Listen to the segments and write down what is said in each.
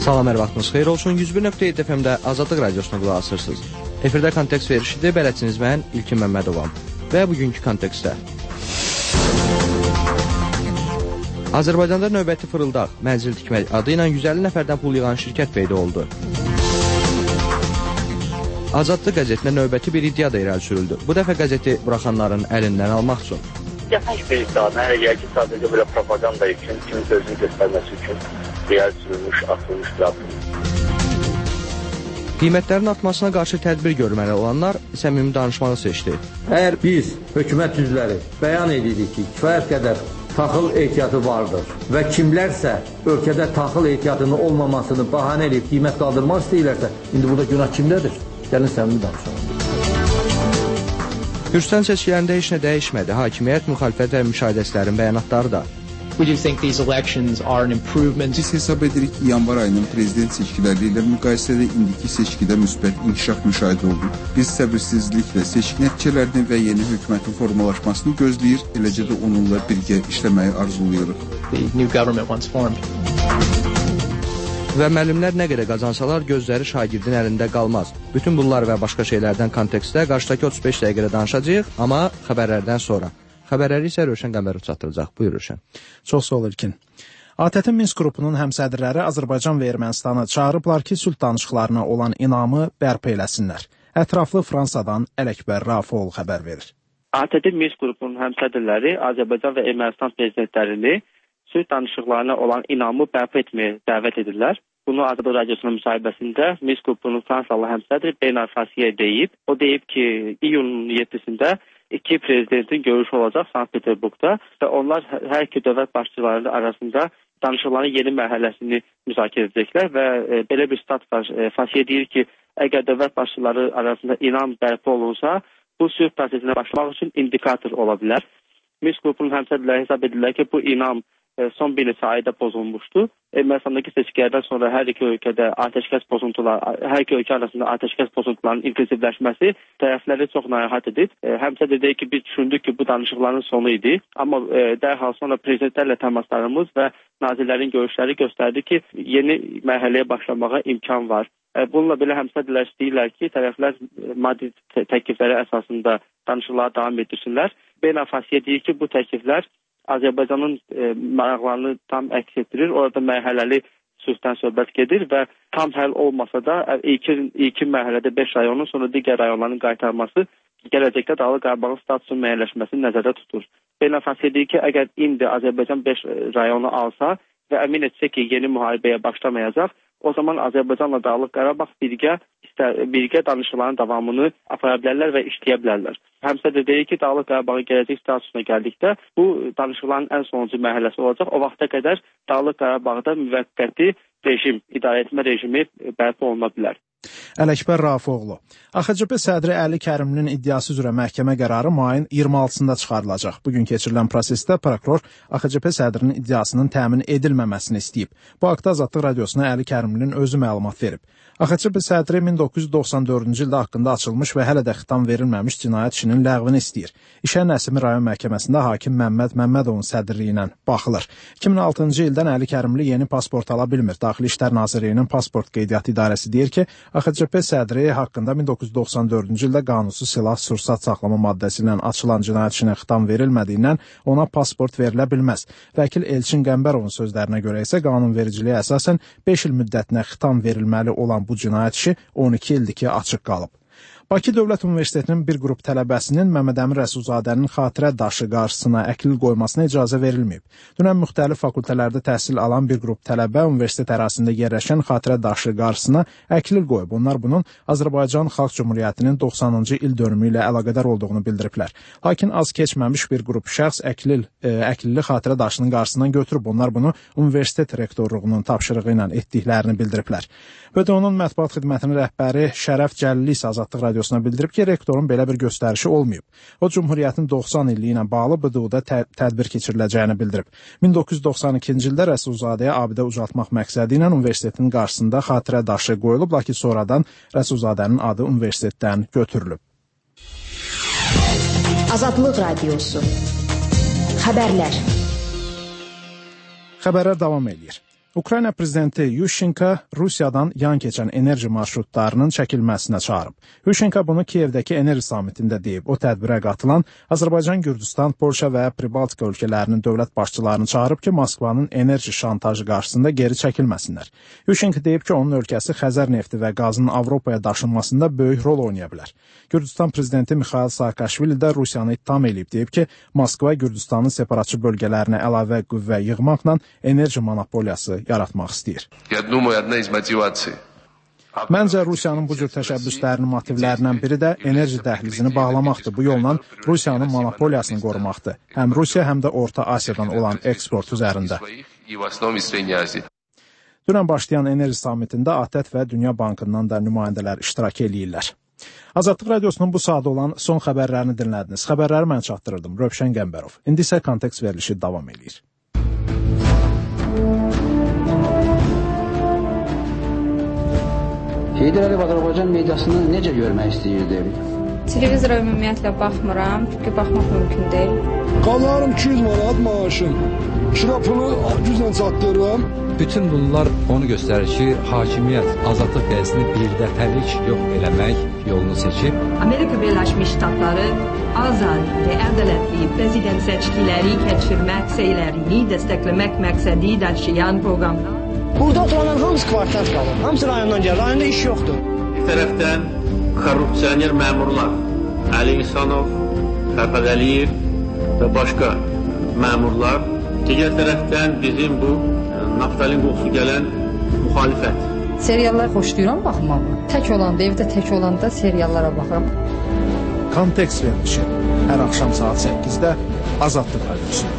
Salam, hər vaxtınız xeyir olsun. 101.7 FM-də Azadlıq Radiosuna qulaq asırsınız. Efirdə kontekst verişidir, bələdçiniz mən İlkin Məmmədovam. Və bugünkü kontekstdə Azərbaycanda növbəti fırıldaq, mənzil tikmək adı ilə 150 nəfərdən pul yığan şirkət peyda oldu. Azadlıq qəzetinə növbəti bir iddia da irəli sürüldü. Bu dəfə qəzeti buraxanların əlindən almaq üçün. Yaxın bir iddia, mənə gəlir ki, sadəcə belə propaganda üçün, kimin özünü göstərməsi üçün irəli sürülmüş, atılmışdır. Qiymətlərin artmasına qarşı tədbir görməli olanlar səmimi danışmağı seçdi. Əgər biz, hökumət üzvləri, bəyan edirik ki, kifayət qədər taxıl ehtiyatı vardır və kimlərsə ölkədə taxıl ehtiyatının olmamasını bahanə edib qiymət qaldırmaq istəyirlərsə, indi burada günah kimdədir? Gəlin səmimi danışalım. Gürcüstan seçkilərində heç nə dəyişmədi. Hakimiyyət, müxalifət və müşahidəçilərin bəyanatları da. Biz hesab edirik ki, yanvar ayının prezident seçkiləri ilə müqayisədə indiki seçkidə müsbət inkişaf müşahidə olunur. Biz səbirsizliklə seçki nəticələrini və yeni hökumətin formalaşmasını gözləyir, eləcə də onunla birgə işləməyi arzulayırıq. Və müəllimlər nə qədər qazansalar gözləri şagirdin əlində qalmaz. Bütün bunlar və başqa şeylərdən kontekstdə qarşıdakı 35 dəqiqədə danışacağıq, amma xəbərlərdən sonra. Xəbərləri isə Rövşən Qəmbərov çatdıracaq. Buyur Rövşən. Çox sağ ol İlkin. ATƏT Minsk qrupunun həmsədrləri Azərbaycan və Ermənistanı çağırıblar ki, sülh danışıqlarına olan inamı bərpa eləsinlər. Ətraflı Fransadan Ələkbər Rafoğlu xəbər verir. ATƏT Minsk qrupunun həmsədrləri Azərbaycan və Ermənistan prezidentlərini sülh danışıqlarına olan inamı bərpa etməyə dəvət edirlər. Bunu Azadlıq Radiosunun müsahibəsində Minsk qrupunun Fransalı həmsədri Bernard Fasiye deyib. O deyib ki, iyunun 7-sində iki prezidentin görüşü olacaq Sankt-Peterburqda və onlar hər iki dövlət başçıları arasında danışıqların yeni mərhələsini müzakirə edəcəklər və belə bir stat var. Fasiye deyir ki, əgər dövlət başçıları arasında inam bərpa olunsa, bu sülh prosesinə başlamaq üçün indikator ola bilər. Minsk qrupunun həmsədrləri hesab edirlər ki, bu inam son bir neçə ayda pozulmuşdu. Ermənistandakı seçkilərdən sonra hər iki ölkədə atəşkəs pozuntuları, hər iki ölkə arasında atəşkəs pozuntularının intensivləşməsi tərəfləri çox narahat edib. Həmçinin deyir ki, biz düşündük ki, bu danışıqların sonu idi. Amma dərhal sonra prezidentlərlə təmaslarımız və nazirlərin görüşləri göstərdi ki, yeni mərhələyə başlamağa imkan var. Bununla belə həmsədrlər istəyirlər ki, tərəflər maddi təklifləri əsasında danışıqlara davam etdirsinlər. Bernard Fasiye deyir ki, bu təkliflər Azərbaycanın maraqlarını tam əks etdirir. Orada mərhələli sülhdən söhbət gedir və tam həll olmasa da ilkin mərhələdə 5 rayonun, sonra digər rayonların qaytarması gələcəkdə Dağlıq Qarabağın statusunun müəyyənləşməsini nəzərdə tutur. Bernard Fasiye deyir ki, əgər indi Azərbaycan 5 rayonu alsa və əmin etsə ki, yeni müharibəyə başlamayacaq, o zaman Azərbaycanla Dağlıq Qarabağ birgə danışıqların davamını apara bilərlər və işləyə bilərlər. Həmçinin deyir ki, Dağlıq Qarabağın gələcək statusuna gəldikdə bu danışıqların ən sonuncu mərhələsi olacaq. O vaxta qədər Dağlıq Qarabağda müvəqqəti rejim, idarəetmə rejimi bərpa oluna bilər. Ələkbər Rafoğlu. AXCP sədri Əli Kərimlinin iddiası üzrə məhkəmə qərarı mayın 26-sında çıxarılacaq. Bugün keçirilən prosesdə prokuror AXCP sədrinin iddiasının təmin edilməməsini istəyib. Bu haqda Azadlıq Radiosuna Əli Kərimlinin özü məlumat verib. AXCP sədri 1994-cü ildə haqqında açılmış və hələ də xitam verilməmiş cinayət işinin ləğvini istəyir. İşə Nəsimi rayon məhkəməsində hakim Məmməd Məmmədovun sədrliyi ilə baxılır. 2006-cı ildən Əli Kərimli yeni pasport ala bilmir. Daxili İşlər Nazirliyinin pasport qeydiyyatı idarəsi deyir ki, AXCP sədri haqqında 1994-cü ildə qanunsuz silah-sursat saxlama maddəsi ilə açılan cinayət işinə xitam verilmədiyindən ona pasport verilə bilməz. Vəkil Elçin Qəmbərovun sözlərinə görə isə qanunvericiliyə əsasən 5 il müddətinə xitam verilməli olan bu cinayət işi 12 ildir ki, açıq qalıb. Bakı Dövlət Universitetinin bir qrup tələbəsinin Məmməd Əmin Rəsulzadənin xatirə daşı qarşısına əklil qoymasına icazə verilməyib. Dünən müxtəlif fakültələrdə təhsil alan bir qrup tələbə universitet ərazisində yerləşən xatirə daşı qarşısına əklil qoyub. Onlar bunun Azərbaycan Xalq Cümhuriyyətinin 90-cı il dönümü ilə əlaqədar olduğunu bildiriblər. Lakin az keçməmiş bir qrup şəxs əklilli xatirə daşının qarşısından götürüb. Onlar bunu universitet rektorluğunun tapşırığı ilə etdiklərini bildiriblər. BDO-nun mətbuat xidmətinin rəhbəri Şərəf Cəlili isə Azadlıq Radiosuna bildirib ki, rektorun belə bir göstərişi olmayıb. O, Cümhuriyyətin 90 illiyi ilə bağlı BDO-da tədbir keçiriləcəyini bildirib. 1992-ci ildə Rəsulzadəyə abidə ucaltmaq məqsədi ilə universitetin qarşısında xatirə daşı qoyulub, lakin sonradan Rəsulzadənin adı universitetdən götürülüb. Azadlıq Radiosu. Xəbərlər. Xəbərlər davam edir. Ukrayna prezidenti Yushchenko Rusiyadan yan keçən enerji marşrutlarının çəkilməsinə çağırıb. Yushchenko bunu Kiyevdəki enerji samitində deyib. O tədbirə qatılan Azərbaycan, Gürcüstan, Polşa və Pribaltika ölkələrinin dövlət başçılarını çağırıb ki, Moskvanın enerji şantajı qarşısında geri çəkilməsinlər. Yushchenko deyib ki, onun ölkəsi Xəzər nefti və qazının Avropaya daşınmasında böyük rol oynaya bilər. Gürcüstan prezidenti Mikhail Saakashvili də Rusiyanı ittiham edib, deyib ki, Moskva Gürcüstanın separatçı bölgələrinə əlavə qüvvə yığmaqla enerji monopoliyası yaratmaq istəyir. Məncə, Rusiyanın bu cür təşəbbüslərinin motivlərindən biri də enerji dəhlizini bağlamaqdır. Bu yolla Rusiyanın monopoliyasını qorumaqdır. Həm Rusiya, həm də Orta Asiyadan olan eksport üzərində. Dünən başlayan enerji samitində ATƏT və Dünya Bankından da nümayəndələr iştirak eləyirlər. Azadlıq Radiosunun bu saat olan son xəbərlərini dinlədiniz. Xəbərləri mən çatdırırdım. Rövşən Qəmbərov. İndi isə kontekst verilişi davam edir. Heydər Əliyev Azərbaycan mediasını necə görmək istəyirdi? Televizora ümumiyyətlə baxmıram, çünki baxmaq mümkün deyil. Qalanım 200 manat maaşım. Kira pulu güclə çatdırıram. Bütün bunlar onu göstərir ki, hakimiyyət azadlıq qəzasını birdəfəlik yox eləmək yolunu seçib. Amerika Birləşmiş Ştatları azad və ədalətli prezident seçkiləri keçirmək səylərini dəstəkləmək məqsədi daşıyan proqramlar. Burada oturanlar hamısı kvartət qalır. Hamısı rayondan gəlir. Rayonda iş yoxdur. Bir tərəfdən korrupsioner məmurlar, Əli İhsanov, Fərhad Əliyev və başqa məmurlar. Digər tərəfdən bizim bu naftalin qoxusu gələn müxalifət. Seriallar xoşlayıram baxmağı. Tək olanda, evdə tək olanda seriallara baxıram. Kontekst verilişi hər axşam saat 8-də Azadlıq Radiosunda.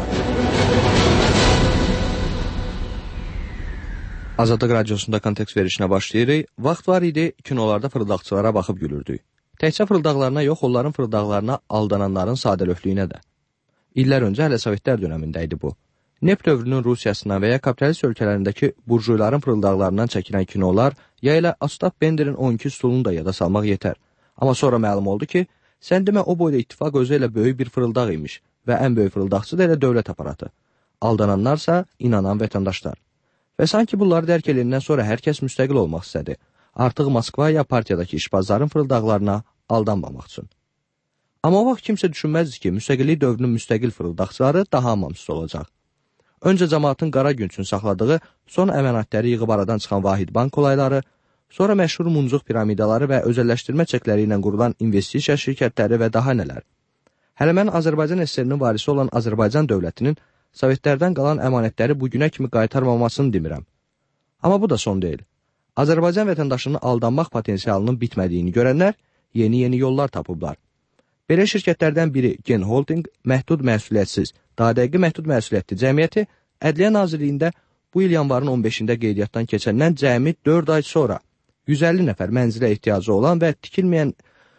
Azadlıq Radiosunda kontekst verişinə başlayırıq. Vaxt var idi, kinolarda fırıldaqçılara baxıb gülürdük. Təkcə fırıldaqlarına yox, onların fırıldaqlarına aldananların sadəlöhlüyünə də. İllər öncə hələ Sovetlər dönəmində idi bu. Neft dövrünün Rusiyasından və ya kapitalist ölkələrindəki burjuyların fırıldaqlarından çəkilən kinolar ya elə Ostap Benderin 12 stulunu da yada salmaq yetər. Amma sonra məlum oldu ki, sən demə o boyda ittifaq özü elə böyük bir fırıldaq imiş və ən böyük fırıldaqçı da elə dövlət aparatı. Aldananlarsa inanan vətəndaşlar. Və sanki bunları dərk edəndən sonra hər kəs müstəqil olmaq istədi. Artıq Moskva ya partiyadakı işbazların fırıldaqlarına aldanmamaq üçün. Amma o vaxt kimsə düşünməzdi ki, müstəqillik dövrünün müstəqil fırıldaqçıları daha amansız olacaq. Öncə cəmaatın qara gün üçün saxladığı son əmanətləri yığıb aradan çıxan Vahid Bank olayları, sonra məşhur muncuq piramidaları və özəlləşdirmə çəkləri ilə qurulan investisiya şirkətləri və daha nələr. Hələ mən Azərbaycan SSR-nin varisi olan Azərbaycan dövlətinin Sovetlərdən qalan əmanətləri bugünə kimi qaytarmamasını demirəm. Amma bu da son deyil. Azərbaycan vətəndaşının aldanmaq potensialının bitmədiyini görənlər yeni yollar tapıblar. Belə şirkətlərdən biri Gen Holding məhdud məsuliyyətsiz, daha dəqiqi məhdud məsuliyyətli cəmiyyəti Ədliyyə Nazirliyində bu il yanvarın 15-də qeydiyyatdan keçəndən cəmi 4 ay sonra 150 nəfər mənzilə ehtiyacı olan və tikilməyən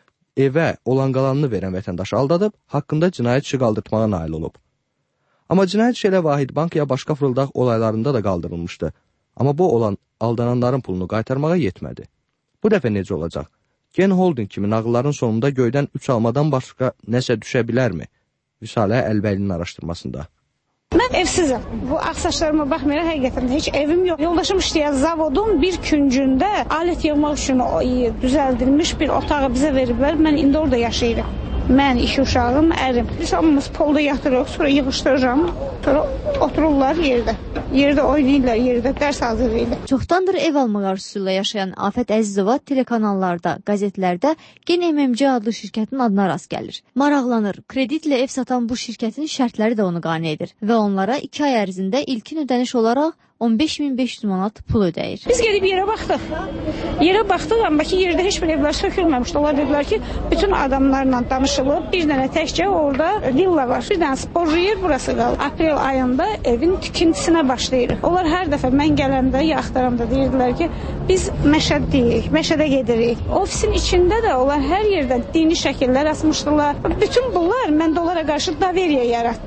evə olan qalanını verən vətəndaşı aldadıb, haqqında cinayət işi qaldırtmağa nail olub. Amma cinayət işi elə Vahid Bank ya başqa fırıldaq olaylarında da qaldırılmışdı. Amma bu olan aldananların pulunu qaytarmağa yetmədi. Bu dəfə necə olacaq? Gen Holding kimi nağılların sonunda göydən 3 almadan başqa nəsə düşə bilərmi? Vüsalə Əlbəylinin araşdırmasında. Mən evsizim. Bu ağsaçlarıma baxmayaraq həqiqətən heç evim yox. Yoldaşım işləyən zavodun bir küncündə alət yığmaq üçün düzəldilmiş bir otağı bizə veriblər. Mən indi orada yaşayıram. Mən, iki uşağım, ərim. Biz hamımız polda yatırıq, sonra yığışdırıram, sonra otururlar yerdə. Yerdə oynayırlar, yerdə dərs hazırlayırlar. Çoxdandır ev almaq arzusuyla yaşayan Afət Əzizova telekanallarda, qəzetlərdə Gen MMC adlı şirkətin adına rast gəlir. Maraqlanır, kreditlə ev satan bu şirkətin şərtləri də onu qane edir və onlara 2 ay ərzində ilkin ödəniş olaraq 15.500 manat pul ödəyir. Biz gedib yerə baxdıq. Yerə baxdıq, amma ki, yerdə heç bir evlər sökülməmişdi. Onlar dedilər ki, bütün adamlarla danışılıb, bir dənə təkcə orada villa var. Bir dənə sporcu yer burası qalır. Aprel ayında evin tikintisinə başlayırıq. Onlar hər dəfə mən gələndə, ya axtaramda deyirdilər ki, biz məşəddəyik, məşədə gedirik. Ofisin içində də onlar hər yerdə dini şəkillər asmışdılar. Bütün bunlar məndə onlara qarşı daveriyə yaratdı.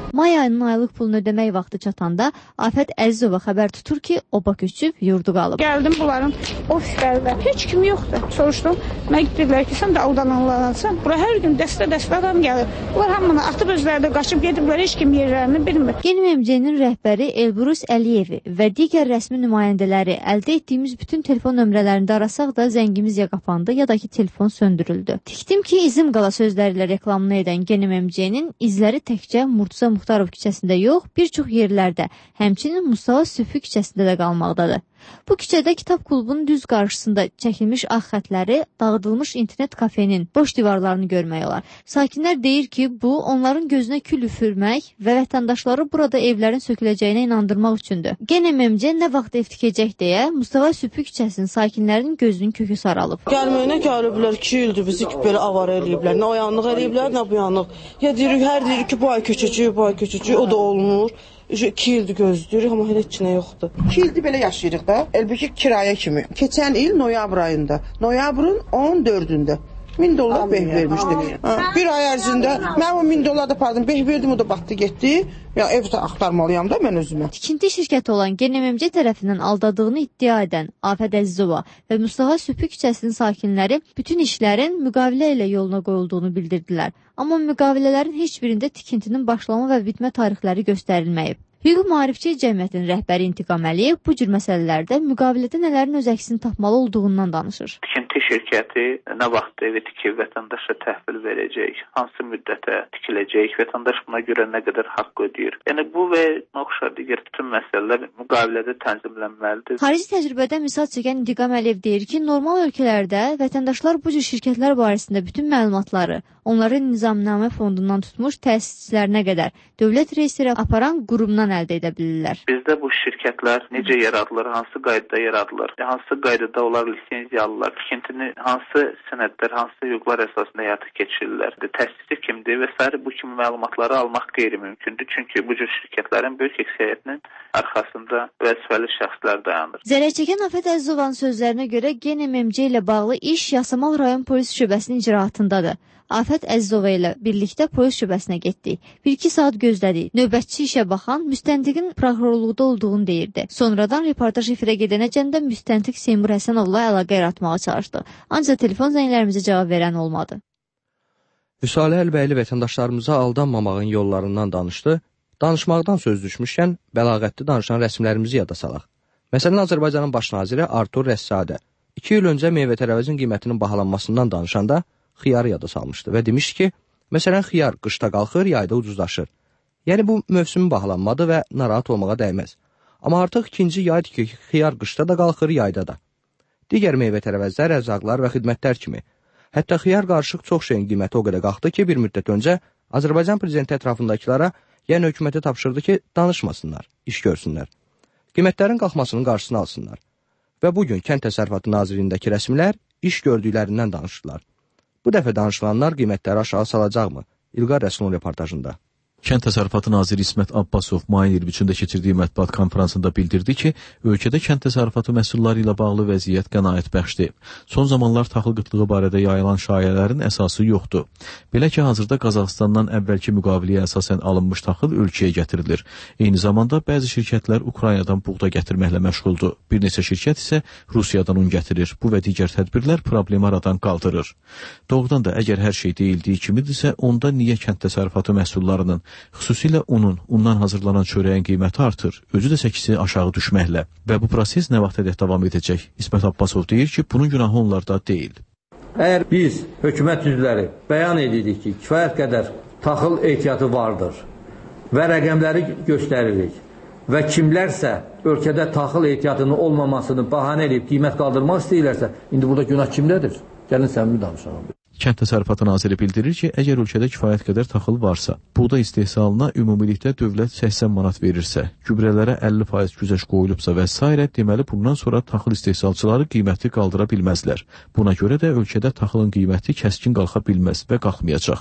May ayının aylıq pulunu ödəmək vaxtı çatanda Afət Əzizova xəbər tutur ki, oba köçüb, yurdu qalıb. Gəldim bunların ofislərdə. Heç kim yoxdur. Soruşdum. Mən dedilər ki, sən də aldananlarsan. Bura hər gün dəstə adam gəlir. Bunlar hamını atıb özləri də qaçıb gediblər. Heç kim yerlərini bilmir. GenMMC-nin rəhbəri Elbrus Əliyevi və digər rəsmi nümayəndələri əldə etdiyimiz bütün telefon nömrələrində arasaq da zəngimiz ya qapandı, ya da ki, telefon söndürüldü. Tikdim ki, izim qala sözləri ilə reklamını edən GenMMC-nin izləri təkcə Murtuza Muxtarov küçəsində yox, bir çox yerlərdə, həmçinin Mustafa Süfü küçəsində də qalmaqdadır. Bu küçədə kitab klubunun düz qarşısında çəkilmiş ağ xətləri, dağıdılmış internet kafenin boş divarlarını görmək olar. Sakinlər deyir ki, bu onların gözünə kül üfürmək və vətəndaşları burada evlərin söküləcəyinə inandırmaq üçündür. GenMMC nə vaxt ev tikəcək deyə Mustafa Süfü küçəsinin sakinlərinin gözünün kökü saralıb. Gəlməyinə gəliblər, 2 ildir bizi belə avara eləyiblər. Nə o yanlıq eləyiblər, nə bu yanlıq. Ya deyirik, hər deyirik ki, bu ay köçəcək, o da olmur. 2 ildir gözləyirik, amma hələ heç nə yoxdur. 2 ildir belə yaşayırıq da, əlbəttə kirayə kimi. Keçən il noyabr ayında, noyabrın 14-ündə $1000 beh vermişdi. Bir ay ərzində mən o $1000 da pardon, beh verdim, o da batdı getdi. Ya ev axtarmalıyam da mən özümə. Tikinti şirkəti olan GenMMC tərəfindən aldadığını iddia edən Afət Əzizova və Mustafa Süfü küçəsinin sakinləri bütün işlərin müqavilə ilə yoluna qoyulduğunu bildirdilər. Amma müqavilələrin heç birində tikintinin başlama və bitmə tarixləri göstərilməyib. Hüquq Maarifçi Cəmiyyətin rəhbəri İntiqam Əliyev bu cür məsələlərdə müqavilədə nələrin öz əksini tapmalı olduğundan danışır. Tikinti şirkəti nə vaxt evi tikib vətəndaşa təhvil verəcək, hansı müddətə tikiləcək, vətəndaş buna görə nə qədər haqq ödəyir. Yəni bu və oxşar digər bütün məsələlər müqavilədə tənzimlənməlidir. Xarici təcrübədən misal çəkən İntiqam Əliyev deyir ki, normal ölkələrdə vətəndaşlar bu cür şirkətlər barəsində bütün məlumatları, onların nizamnamə fondundan tutmuş təsisçilərinə qədər dövlət reyestrə aparan qurumdan əldə edə bilirlər. Bizdə bu şirkətlər necə yaradılır, hansı qaydada yaradılır, hansı qaydada onlar lisenziya alırlar, tikintini hansı sənədlər, hansı hüquqlar əsasında həyata keçirirlər, təsisçi kimdir və s. bu kimi məlumatları almaq qeyri-mümkündür. Çünki bu cür şirkətlərin böyük əksəriyyətinin arxasında vəzifəli şəxslər dayanır. Zərər çəkən Afət Əzizovanın sözlərinə görə GenMMC ilə bağlı iş Yasamal rayon polis şöbəsinin icraatındadır. Afət Əzizova ilə birlikdə polis şöbəsinə getdik. 1-2 saat gözlədik. Növbətçi işə baxan müstəntiqin prokurorluqda olduğunu deyirdi. Sonradan reportaj efirə gedənəcən də müstəntiq Seymur Həsənovla əlaqə yaratmağa çalışdı. Ancaq telefon zənglərimizə cavab verən olmadı. Vüsalə Əlbəyli vətəndaşlarımıza aldanmamağın yollarından danışdı. Danışmaqdan söz düşmüşkən bəlağətli danışan rəsmlərimizi yada salaq. Məsələn, Azərbaycanın baş naziri Artur Rəssadə 2 il öncə meyvə-tərəvəzin qiymətinin bahalanmasından danışanda xiyarı yada salmışdı və demişdi ki, məsələn, xiyar qışda qalxır, yayda ucuzlaşır. Yəni, bu mövsümün bahalanmadı və narahat olmağa dəyməz. Amma artıq ikinci yaydır ki, xiyar qışda da qalxır, yayda da. Digər meyvə-tərəvəzlər, ərzaqlar və xidmətlər kimi. Hətta xiyar qarışıq çox şeyin qiyməti o qədər qalxdı ki, bir müddət öncə Azərbaycan prezidenti ətrafındakılara, yəni hökumətə tapşırdı ki, danışmasınlar, iş görsünlər. Qiymətlərin qalxmasının qarşısını alsınlar. Və bugün Kənd Təsərrüfatı Nazirliyindəki rəsmilər iş gördüklərindən danışdılar. Bu dəfə danışılanlar qiymətləri aşağı salacaqmı? İlqar Rəsulun reportajında. Kənd Təsərrüfatı Naziri İsmət Abbasov mayın 23-də keçirdiyi mətbuat konfransında bildirdi ki, ölkədə kənd təsərrüfatı məhsulları ilə bağlı vəziyyət qənaətbəxşdir. Son zamanlar taxıl qıtlığı barədə yayılan şayələrin əsası yoxdur. Belə ki, hazırda Qazaxıstandan əvvəlki müqaviləyə əsasən alınmış taxıl ölkəyə gətirilir. Eyni zamanda bəzi şirkətlər Ukraynadan buğda gətirməklə məşğuldur. Bir neçə şirkət isə Rusiyadan un gətirir. Bu və digər tədbirlər problemi aradan qaldırır. Doğrudan da əgər hər şey deyildiyi kimidirsə, onda niyə kənd təsərrüfatı məhsullarının, xüsusilə undan hazırlanan çörəyin qiyməti artır, özü də çəkisi aşağı düşməklə və bu proses nə vaxtədək davam edəcək? İsmət Abbasov deyir ki, bunun günahı onlarda deyil. Əgər biz, hökumət üzvləri, bəyan edirik ki, kifayət qədər taxıl ehtiyatı vardır və rəqəmləri göstəririk və kimlərsə ölkədə taxıl ehtiyatının olmamasını bahanə edib qiymət qaldırmaq istəyirlərsə, indi burada günah kimdədir? Gəlin səmimi danışalım. Kənd Təsərrüfatı Naziri bildirir ki, əgər ölkədə kifayət qədər taxıl varsa, buğda istehsalına ümumilikdə dövlət 80 manat verirsə, gübrələrə 50% güzəşt qoyulubsa və s. deməli bundan sonra taxıl istehsalçıları qiyməti qaldıra bilməzlər. Buna görə də ölkədə taxılın qiyməti kəskin qalxa bilməz və qalxmayacaq.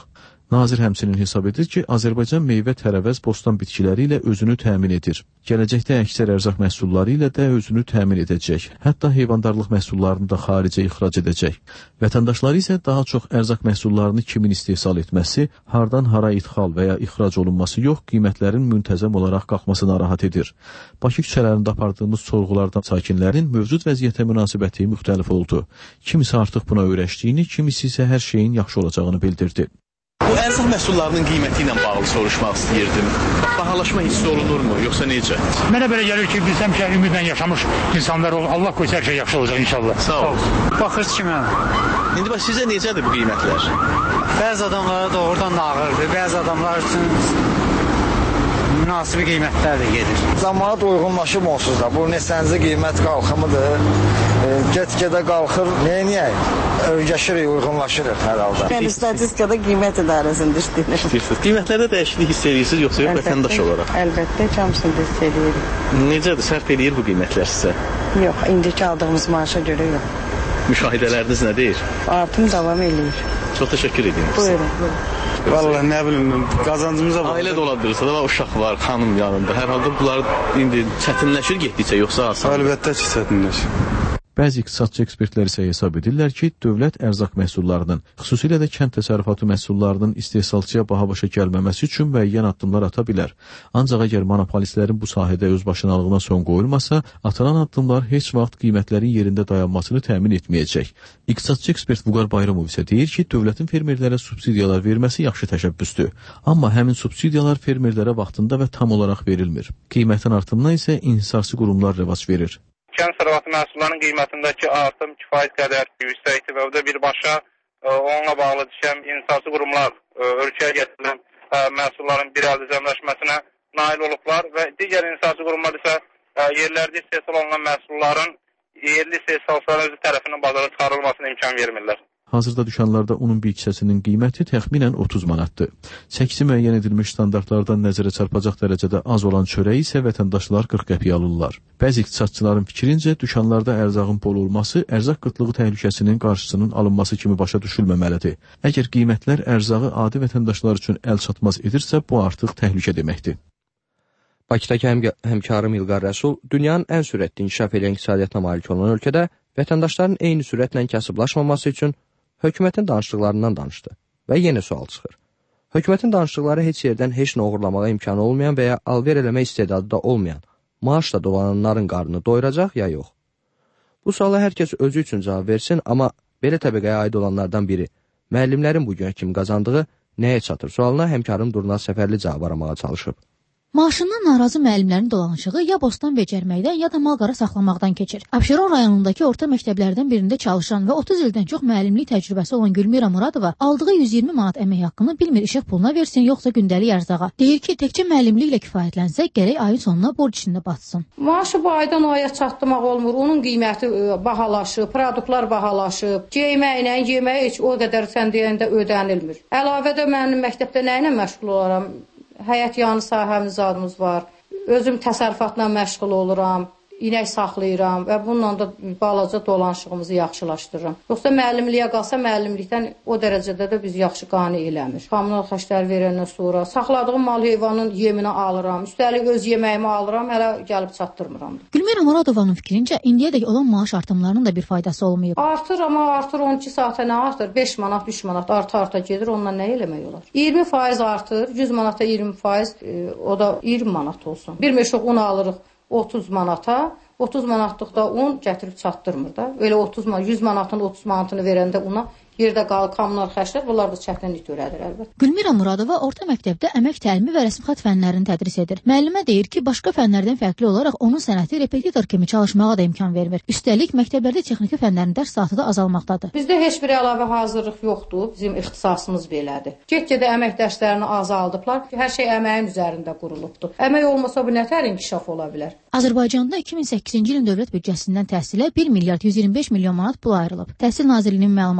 Nazir həmçinin hesab edir ki, Azərbaycan meyvə, tərəvəz, bostan bitkiləri ilə özünü təmin edir. Gələcəkdə əksər ərzaq məhsulları ilə də özünü təmin edəcək. Hətta heyvandarlıq məhsullarını da xaricə ixrac edəcək. Vətəndaşları isə daha çox ərzaq məhsullarını kimin istehsal etməsi, hardan hara idxal və ya ixrac olunması yox, qiymətlərin müntəzəm olaraq qalxması narahat edir. Bakı küçələrində apardığımız sorğulardan sakinlərin mövcud vəziyyətə münasibəti müxtəlif oldu. Kimisi artıq buna öyrəşdiyini, kimisi isə hər şeyin yaxşı olacağını bildirdi. Bu ərzaq məhsullarının qiyməti ilə bağlı soruşmaq istəyirdim. Bahalaşma hissi olunurmu, yoxsa necə? Mənə belə gəlir ki, biz həmişə ümidlə yaşamış insanlar olur. Allah qoysa hər şey yaxşı olacaq inşallah. Sağ ol. Baxırız ki, mən. İndi bax, sizə necədir bu qiymətlər? Bəzi adamlara doğrudan nağırdır, bəzi adamlar üçün münasibi qiymətlər də gedir. Zamanat uyğunlaşıb onsuz da. Bu neçənci qiymət qalxımıdır. Get-gedə qalxır. Neyək? Öyrəşirik, uyğunlaşırıq hər halda. Yəni statistikada qiymət idarəsində işləyirik. Qiymətlərdə dəyişiklik hiss edirsiniz, yoxsa yox vətəndaş olaraq? Əlbəttə, hamısını hiss edirik. Necədir, sərf edir bu qiymətlər sizə? Yox, indiki aldığımız maaşa görə yox. Müşahidələriniz nə deyir? Artım davam edir. Çox təşəkkür edirəm. Buyurun. Vallahi nə bilim, qazancımıza bax. Ailə dolandırırsa da uşaq var, xanım yanında. Hər halda bunlar indi çətinləşir getdikcə, yoxsa asan? Əlbəttə ki, çətinləşir. Bəzi iqtisadçı ekspertlər isə hesab edirlər ki, dövlət ərzaq məhsullarının, xüsusilə də kənd təsərrüfatı məhsullarının istehsalçıya baha başa gəlməməsi üçün müəyyən addımlar ata bilər. Ancaq əgər monopolistlərin bu sahədə özbaşınalığına son qoyulmasa, atılan addımlar heç vaxt qiymətlərin yerində dayanmasını təmin etməyəcək. İqtisadçı ekspert Vüqar Bayramov isə deyir ki, dövlətin fermerlərə subsidiyalar verməsi yaxşı təşəbbüsdür. Amma həmin subsidiyalar fermerlərə vaxtında və tam olaraq verilmir. Qiymətin artımına isə inhisarçı qurumlar rəvac verir. Kənd təsərrüfatı məhsullarının qiymətindəki artım kifayət qədər yüksəkdir və o da birbaşa onunla bağlı düşən inhisarçı qurumlar ölkəyə gətirilən məhsulların bir əldə cəmləşməsinə nail olublar və digər inhisarçı qurumlar isə yerlərdə istehsal olunan məhsulların yerli istehsalçıların özü tərəfindən bazara çıxarılmasına imkan vermirlər. Hazırda dükanlarda unun bir kisəsinin qiyməti təxminən 30 manatdır. Çəkisi müəyyən edilmiş standartlardan nəzərə çarpacaq dərəcədə az olan çörəyi isə vətəndaşlar 40 qəpiyə alırlar. Bəzi iqtisadçıların fikrincə dükanlarda ərzağın bol olması ərzaq qıtlığı təhlükəsinin qarşısının alınması kimi başa düşülməməlidir. Əgər qiymətlər ərzağı adi vətəndaşlar üçün əl çatmaz edirsə, bu artıq təhlükə deməkdir. Bakıdakı həmkarım İlqar Rəsul dünyanın ən sürətli inkişaf edən iqtisadiyyatına malik olan ölkədə vətəndaşların eyni sürətlə kasıblaşmaması üçün hökumətin danışdıqlarından danışdı və yenə sual çıxır. Hökumətin danışdıqları heç yerdən heç nə oğurlamağa imkanı olmayan və ya alver eləmə istedadı da olmayan, maaşla dolananların qarnını doyuracaq ya yox? Bu suala hər kəs özü üçün cavab versin, amma belə təbəqəyə aid olanlardan biri, müəllimlərin bugün kimi qazandığı nəyə çatır sualına həmkarım Durnaz Səfərli cavab aramağa çalışıb. Maaşından narazı müəllimlərin dolanışığı ya bostan becərməkdən, ya da mal-qara saxlamaqdan keçir. Abşeron rayonundakı orta məktəblərdən birində çalışan və 30 ildən çox müəllimlik təcrübəsi olan Gülmira Muradova aldığı 120 manat əmək haqqını bilmir işıq puluna versin, yoxsa gündəlik ərzağa. Deyir ki, təkcə müəllimliklə kifayətlənsə, gərək ayın sonuna borc içində batsın. Maaşı bu aydan o aya çatdırmaq olmur. Onun qiyməti bahalaşıb, produktlar bahalaşıb. Yeyməklə, yeməyə heç o qədər sən deyəndə ödənilmir. Əlavədə mənim məktəbdə nə ilə məşğul olaram? Həyat yanı sahəmiz adımız var. Özüm təsərrüfatla məşğul oluram. İnək saxlayıram və bununla da balaca dolanışığımızı yaxşılaşdırıram. Yoxsa müəllimliyə qalsa müəllimlikdən o dərəcədə də biz yaxşı qane eləmir. Kommunal xərclər verəndən sonra saxladığım mal heyvanın yemini alıram. Üstəlik öz yeməyimi alıram, hələ gəlib çatdırmıram. Gülmira Muradovanın fikrincə indiyədək olan maaş artımlarının da bir faydası olmayıb. Artır, amma artır 12 saata nə artır? 5 manat, 3 manat arta gedir. Ondan nə eləmək olar? 20% artır, 100 manata 20%, o da 20 manat olsun. Bir meşıq un alırıq 30 manata, 30 manatlıqda un gətirib çatdırmır da. Öyle 100 manatın 30 manatını verəndə una yerdə qalır kommunal xərclər, bunlar da çətinlik törədir əlbəttə. Gülmira Muradova orta məktəbdə əmək təlimi və rəsmxat fənlərini tədris edir. Müəllimə deyir ki, başqa fənlərdən fərqli olaraq onun sənəti repetitor kimi çalışmağa da imkan vermir. Üstəlik məktəblərdə texniki fənlərin dərs saatı da azalmaqdadır. Bizdə heç bir əlavə hazırlıq yoxdur. Bizim ixtisasımız belədir. Get-gedə əmək dərslərini azaldıblar. Hər şey əməyin üzərində qurulubdur. Əmək olmasa bu nətər inkişaf ola bilər? Azərbaycanda 2008-ci ilin dövlət büdcəsindən təhsilə 1 milyard 125 milyon manat pul ayrılıb. Təhsil Nazirliyinin məlumatına görə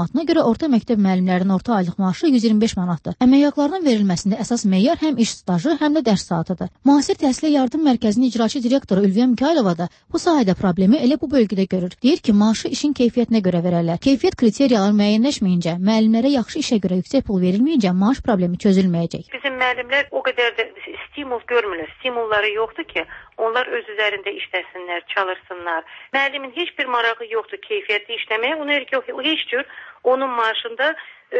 orta məktəb müəllimlərinin orta aylıq maaşı 125 manatdır. Əmək haqlarının verilməsində əsas meyar həm iş stajı, həm də dərs saatıdır. Müasir Təhsilə Yardım Mərkəzinin icraçı direktoru Ülviyə Mikaylova da bu sahədə problemi elə bu bölgədə görür. Deyir ki, maaşı işin keyfiyyətinə görə verərlər. Keyfiyyət kriteriyaları müəyyənləşməyincə, müəllimlərə yaxşı işə görə yüksək pul verilməyincə maaş problemi çözülməyəcək. Bizim müəllimlər o qədər də stimul görmürlər. Stimulları yoxdur ki, onlar öz üzərində işləsinlər, çalışsınlar. Müəllimin heç bir marağı yoxdur keyfiyyətli işləməyə. Ona görə ki, o heç cür onun maaşında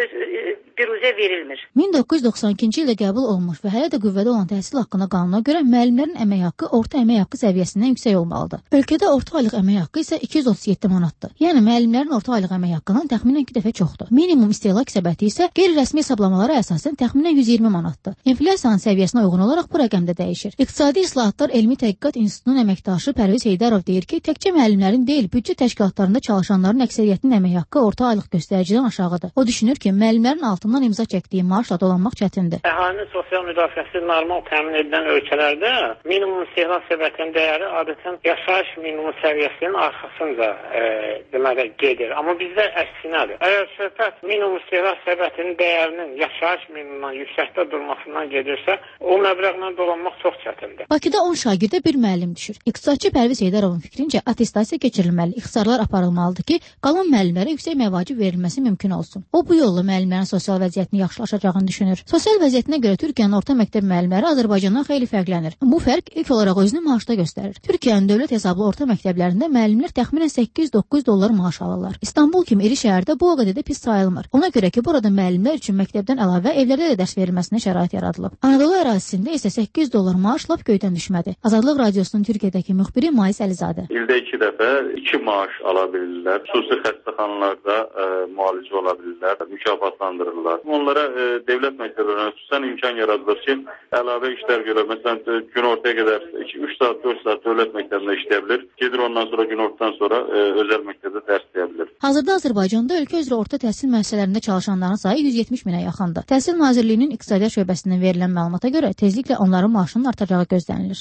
biruzə verilmir. 1992-ci ildə qəbul olunmuş və hələ də qüvvədə olan təhsil haqqına qanuna görə müəllimlərin əmək haqqı orta əmək haqqı səviyyəsindən yüksək olmalıdır. Ölkədə orta aylıq əmək haqqı isə 237 manatdır. Yəni müəllimlərin orta aylıq əmək haqqının təxminən 2 dəfə çoxdur. Minimum istehlak səbəti isə qeyri-rəsmi hesablamalara əsasən təxminən 120 manatdır. İnflyasiyanın səviyyəsinə uyğun olaraq bu rəqəm də dəyişir. İqtisadi İslahatlar Elmi Tədqiqat İnstitutunun əməkdaşı Pərviz Heydərov deyir ki, təkcə müəllimlərin deyil, büdcə təşkilatlarında çalışanların əksəriyyətinin əmək haqqı orta aylıq göstəricidən aşağıdır. O düşünür ki, müəllimlərin altından imza çəkdiyi maaşla dolanmaq çətindir. Əhalinin sosial müdafiəsi normal təmin edilən ölkələrdə minimum istehlak səbətinin dəyəri adətən yaşayış minimum səviyyəsinin arxasınca deməli gedir. Amma bizdə əksinədir. Əgər söhbət minimum istehlak səbətinin dəyərinin yaşayış minimumdan yüksəkdə durmasından gedirsə, o məbləğlə dolanmaq çox çətindir. Bakıda 10 şagirdə bir müəllim düşür. İqtisadçı Pərviz Heydərovun fikrincə attestasiya keçirilməli, ixtisarlar aparılmalıdır ki, qalan müəllimlərə yüksək məvacib verilməsi mümkün olsun. O bu yolla müəllimlərin sosial vəziyyətinin yaxşılaşacağını düşünür. Sosial vəziyyətinə görə Türkiyənin orta məktəb müəllimləri Azərbaycandan xeyli fərqlənir. Bu fərq ilk olaraq özünü maaşda göstərir. Türkiyənin dövlət hesablı orta məktəblərində müəllimlər təxminən 8-9 dollar maaş alırlar. İstanbul kimi iri şəhərdə bu o qədər də pis sayılmır. Ona görə ki, burada müəllimlər üçün məktəbdən əlavə evlərdə də dərs verilməsinə şərait yaradılıb. Anadolu ərazisində isə 8 dollar maaş lap göydən düşmədi. Azadlıq Radiosunun Türkiyədəki müxbiri Mais Əlizadə. İldə 2 dəfə 2 maaş ala bilirlər. Xüsusi xəstəxanalarda müalicə ola bilirlər, mükafatlandırırlar. Onlara dövlət məktəblərinə xüsusən imkan yaradılır ki, əlavə işlər görə, məsələn, günortaya qədər 3 saat, 4 saat dövlət məktəbində işləyə bilir. Gedir ondan sonra günortadan sonra özəl məktəbdə dərs deyə bilir. Hazırda Azərbaycanda ölkə üzrə orta təhsil müəssisələrində çalışanların sayı 170 minə yaxındır. Təhsil Nazirliyinin İqtisadiyyat şöbəsindən verilən məlumata görə tezliklə onların maaşının artacağı gözlənilir.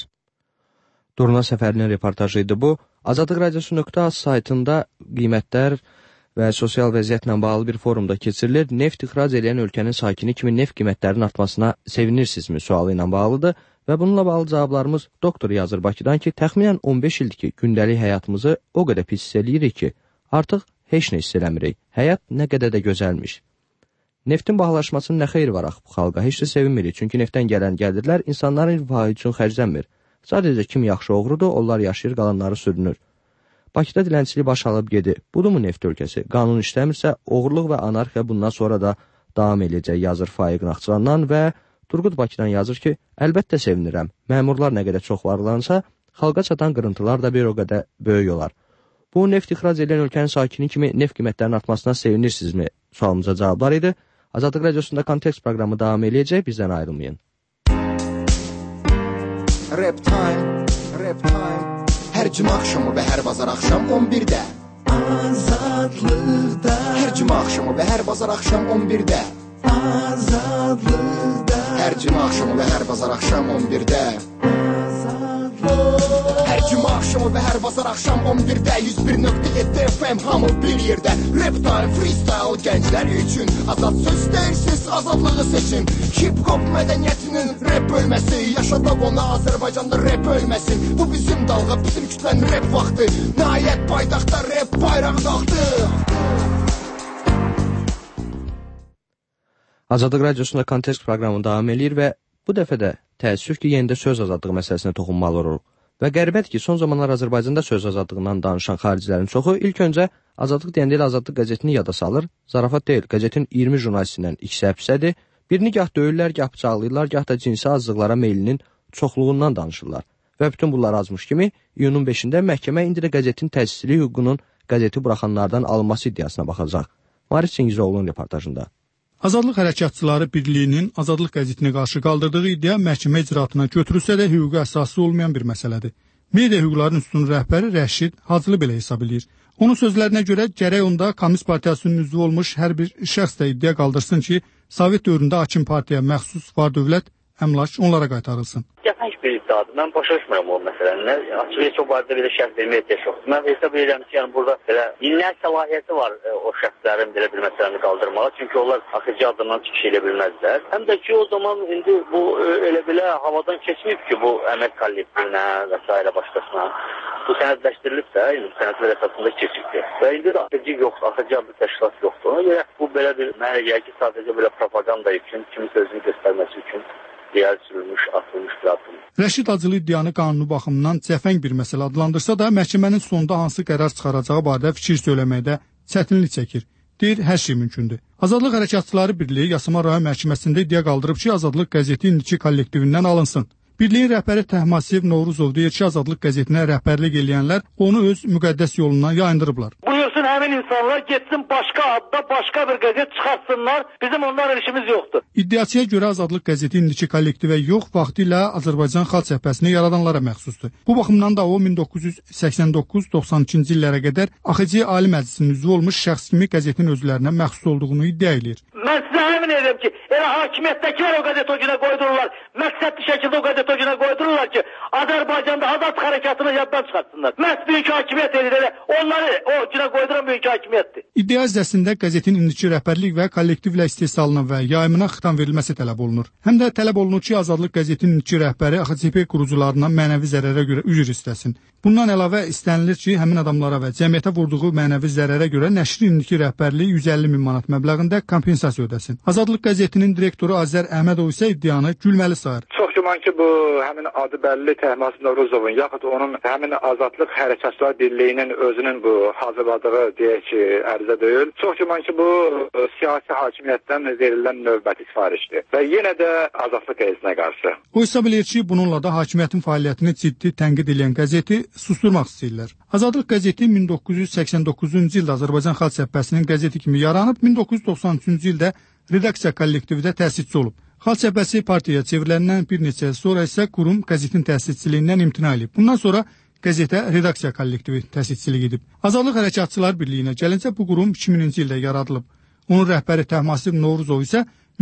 Durna Səfərinin reportajı idi bu. Azadlıq Radiosu.az saytında qiymətlər və sosial vəziyyətlə bağlı bir forumda keçirilir. Neft ixrac edən ölkənin sakini kimi neft qiymətlərinin artmasına sevinirsinizmi sualı ilə bağlıdır və bununla bağlı cavablarımız doktor yazır Bakıdan ki, təxminən 15 ildir ki, gündəlik həyatımızı o qədər pis hiss eləyirik ki, artıq heç nə hiss eləmirik. Həyat nə qədər də gözəlmiş. Neftin bahalaşmasının nə xeyri var axı bu xalqa? Heç də sevinmirik, çünki neftdən gələn gəlirlər insanların rifahı üçün xərclənmir. Sadəcə kim yaxşı oğrudur, onlar yaşayır, qalanları sürünür. Bakıda dilənçilik baş alıb gedir. Budurmu neft ölkəsi? Qanun işləmirsə, oğurluq və anarxiya bundan sonra da davam edəcək, yazır Faiq Naxçıvandan və Turqut Bakıdan yazır ki, əlbəttə sevinirəm. Məmurlar nə qədər çox varlansa, xalqa çatan qırıntılar da bir o qədər böyük olar. Bu neft ixrac edən ölkənin sakini kimi neft qiymətlərinin artmasına sevinirsinizmi? Sualımıza cavablar idi. Azadlıq Radiosunda kontekst proqramı davam eləyəcək, bizdən ayrılmayın. Rap time, rap time. Hər cümə axşamı və hər bazar axşam 11-də Azadlıqda. Hər cümə axşamı və hər bazar axşam 11-də Azadlıqda. Hər cümə axşamı və hər bazar axşam 11-də Hər cümə axşamı və hər bazar axşam 11-də 101.7 FM hamı bir yerdə. Rap time, freestyle gənclər üçün. Azad söz deyirsiz, azadlığı seçin. Hip-hop mədəniyyətinin rap bölməsi. Yaşadaq ona Azərbaycanda rap ölməsin. Bu bizim dalğa, bizim kütlənin rap vaxtı. Nəhayət paytaxtda rap bayrağı qalxdı. Azadlıq Radiosunda kontekst proqramı davam eləyir və bu dəfə də təəssüf ki, yenidə söz azadlığı məsələsinə toxunmalı oluruq. Və qəribədir ki, son zamanlar Azərbaycanda söz azadlığından danışan xaricilərin çoxu ilk öncə Azadlıq deyəndə elə Azadlıq qəzetini yada salır. Zarafat deyil, qəzetin 20 jurnalistindən ikisi həbsdədir. Birini gah döyürlər, gah bıçaqlayırlar, gah da cinsi azlıqlara meylinin çoxluğundan danışırlar. Və bütün bunlar azmış kimi, iyunun 5-də məhkəmə indi də qəzetin təsisli hüququnun qəzeti buraxanlardan alınması iddiasına baxacaq. Maris Çingizoğlu'nun reportajında. Azadlıq Hərəkatçıları Birliyinin Azadlıq qəzetinə qarşı qaldırdığı iddia məhkəmə icraatına götürülsə də hüquqi əsası olmayan bir məsələdir. Media hüquqlarının üstün rəhbəri Rəşid Hacılı belə hesab edir. Onun sözlərinə görə gərək onda Kommunist Partiyasının üzvü olmuş hər bir şəxs də iddia qaldırsın ki, Sovet dövründə hakim partiyaya məxsus var dövlət əmlak onlara qaytarılsın. Gəpək bir iddiadır. Mən başa düşmürəm o məsələni. Açıq heç o barədə belə şərh verməyə ehtiyac yoxdur. Mən hesab edirəm ki, yəni burada belə illər səlahiyyəti var o şəxslərin belə bir məsələni qaldırmağa. Çünki onlar AXC adından çıxış edə bilməzlər. Həm də ki, o zaman indi bu elə belə havadan keçməyib ki, bu əmək kollektivinə və s. başqasına. Bu sənədləşdirilibsə, indi sənədlər əsasında keçibdir. Və indi də AXC yoxdur, AXC adlı təşkilat yoxdur. Ona görə bu belə bir mənə gəlir ki, sadəcə belə propaganda üçün, kimin sözünü göstərməsi üçün real sürülmüş, atılmış bir adım. Rəşid Acılı iddianı qanunu baxımından cəfəng bir məsələ adlandırsa da, məhkəmənin sonunda hansı qərar çıxaracağı barədə fikir söyləməkdə çətinlik çəkir. Deyir, hər şey mümkündür. Azadlıq Hərəkatçıları Birliyi Yasamal rayon məhkəməsində iddia qaldırıb ki, Azadlıq qəzeti indiki kollektivindən alınsın. Birliyin rəhbəri Təhmasiv Novruzov deyir ki, Azadlıq qəzetinə rəhbərlik eləyənlər onu öz müqəddəs yolundan yayındırıblar. Buyursun həmin insanlar getsin başqa adda başqa bir qəzet çıxartsınlar, bizim onlarla işimiz yoxdur. İddiaçıya görə Azadlıq qəzeti indiki kollektivə yox, vaxtilə Azərbaycan Xalq Cəbhəsini yaradanlara məxsusdur. Bu baxımdan da o 1989-92-ci illərə qədər AXC Ali Məclisinin üzvü olmuş şəxs kimi qəzetin özlərinə məxsus olduğunu iddia edir. Mən sizə həmin edirəm ki, elə hakimiyyətdəkilər o qəzeti o günə qoydururlar, məqsədli şəkildə o qəzeti o günə qoydururlar ki, Azərbaycanda Azadlıq hərəkatını yaddan çıxartsınlar. Məhz büyük hakimiyyət edir, elə onları o günə qoyduran büyük hakimiyyətdir. İddia ərizəsində qəzetin indiki rəhbərlik və kollektivlə istehsalına və yayımına xitam verilməsi tələb olunur. Həm də tələb olunur ki, Azadlıq qəzetinin indiki rəhbəri AXC qurucularından mənəvi zərərə görə üzr istəsin. Bundan əlavə istənilir ki, həmin adamlara və cəmiyyətə vurduğu mənəvi zərərə görə nəşrin indiki rəhbərliyi 150 min manat məbləğində kompensasiya ödəsin. Azadlıq qəzetinin direktoru Azər Əhmədov isə iddianı gülməli sayır. Çox güman ki, bu həmin adı bəlli Təhmasiv Novruzovun yaxud onun həmin Azadlıq Hərəkatçılar Birliyinin özünün bu hazırladığı deyək ki, ərizə deyil. Çox güman ki, bu siyasi hakimiyyətdən verilən növbəti sifarişdir və yenə də Azadlıq qəzetinə qarşı. O hesab edir ki, bununla da hakimiyyətin fəaliyyətini ciddi tənqid edən qəzeti susturmaq istəyirlər. Azadlıq qəzeti 1989-cu ildə Azərbaycan Xalq Cəbhəsinin qəzeti kimi yaranıb, 1993-cü ildə redaksiya kollektivində təsisçi olub. Xalq Cəbhəsi partiyaya çevriləndən bir neçə il sonra isə qurum qəzetin təsisçiliyindən imtina edib. Bundan sonra qəzetə redaksiya kollektivi təsisçilik edib. Azadlıq Hərəkatçılar Birliyinə gəlincə bu qurum 2000-ci ildə yaradılıb. Onun rəhbəri Təhmasiv Novruzov isə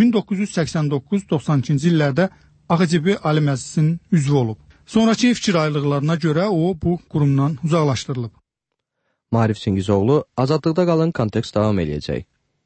1989-92-ci illərdə AXC Ali Məclisinin üzvü olub. Sonrakı fikir ayrılıqlarına görə o bu qurumdan uzaqlaşdırılıb. Maarif Singizoğlu, Azadlıqda qalın kontekst davam eləyəcək.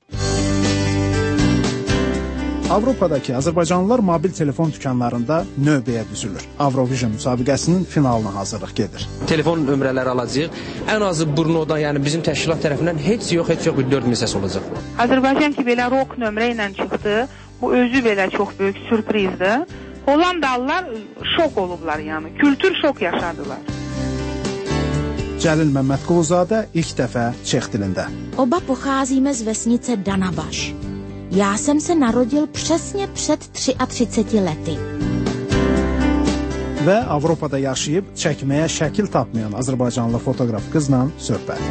Avropadakı Azərbaycanlılar mobil telefon dükanlarında növbəyə düzülür. Avrovision müsabiqəsinin finalına hazırlıq gedir. Telefon nömrələri alacağıq. Ən azı Brnodan, yəni bizim təşkilat tərəfindən heç yox bir 4000 səs olacaq. Azərbaycan ki, belə rock nömrə ilə çıxdı. Bu özü belə çox böyük sürprizdir. Hollandalılar şok olublar, yəni kültür şok yaşadılar. Cəlil Məmmədquluzadə ilk dəfə Çex dilində. Oba pocházíme z vesnice Danabaš. Já jsem se narodil přesně před 33 lety. Və Avropada yaşayıb çəkməyə şəkil tapmayan Azərbaycanlı fotoqraf qızla söhbət.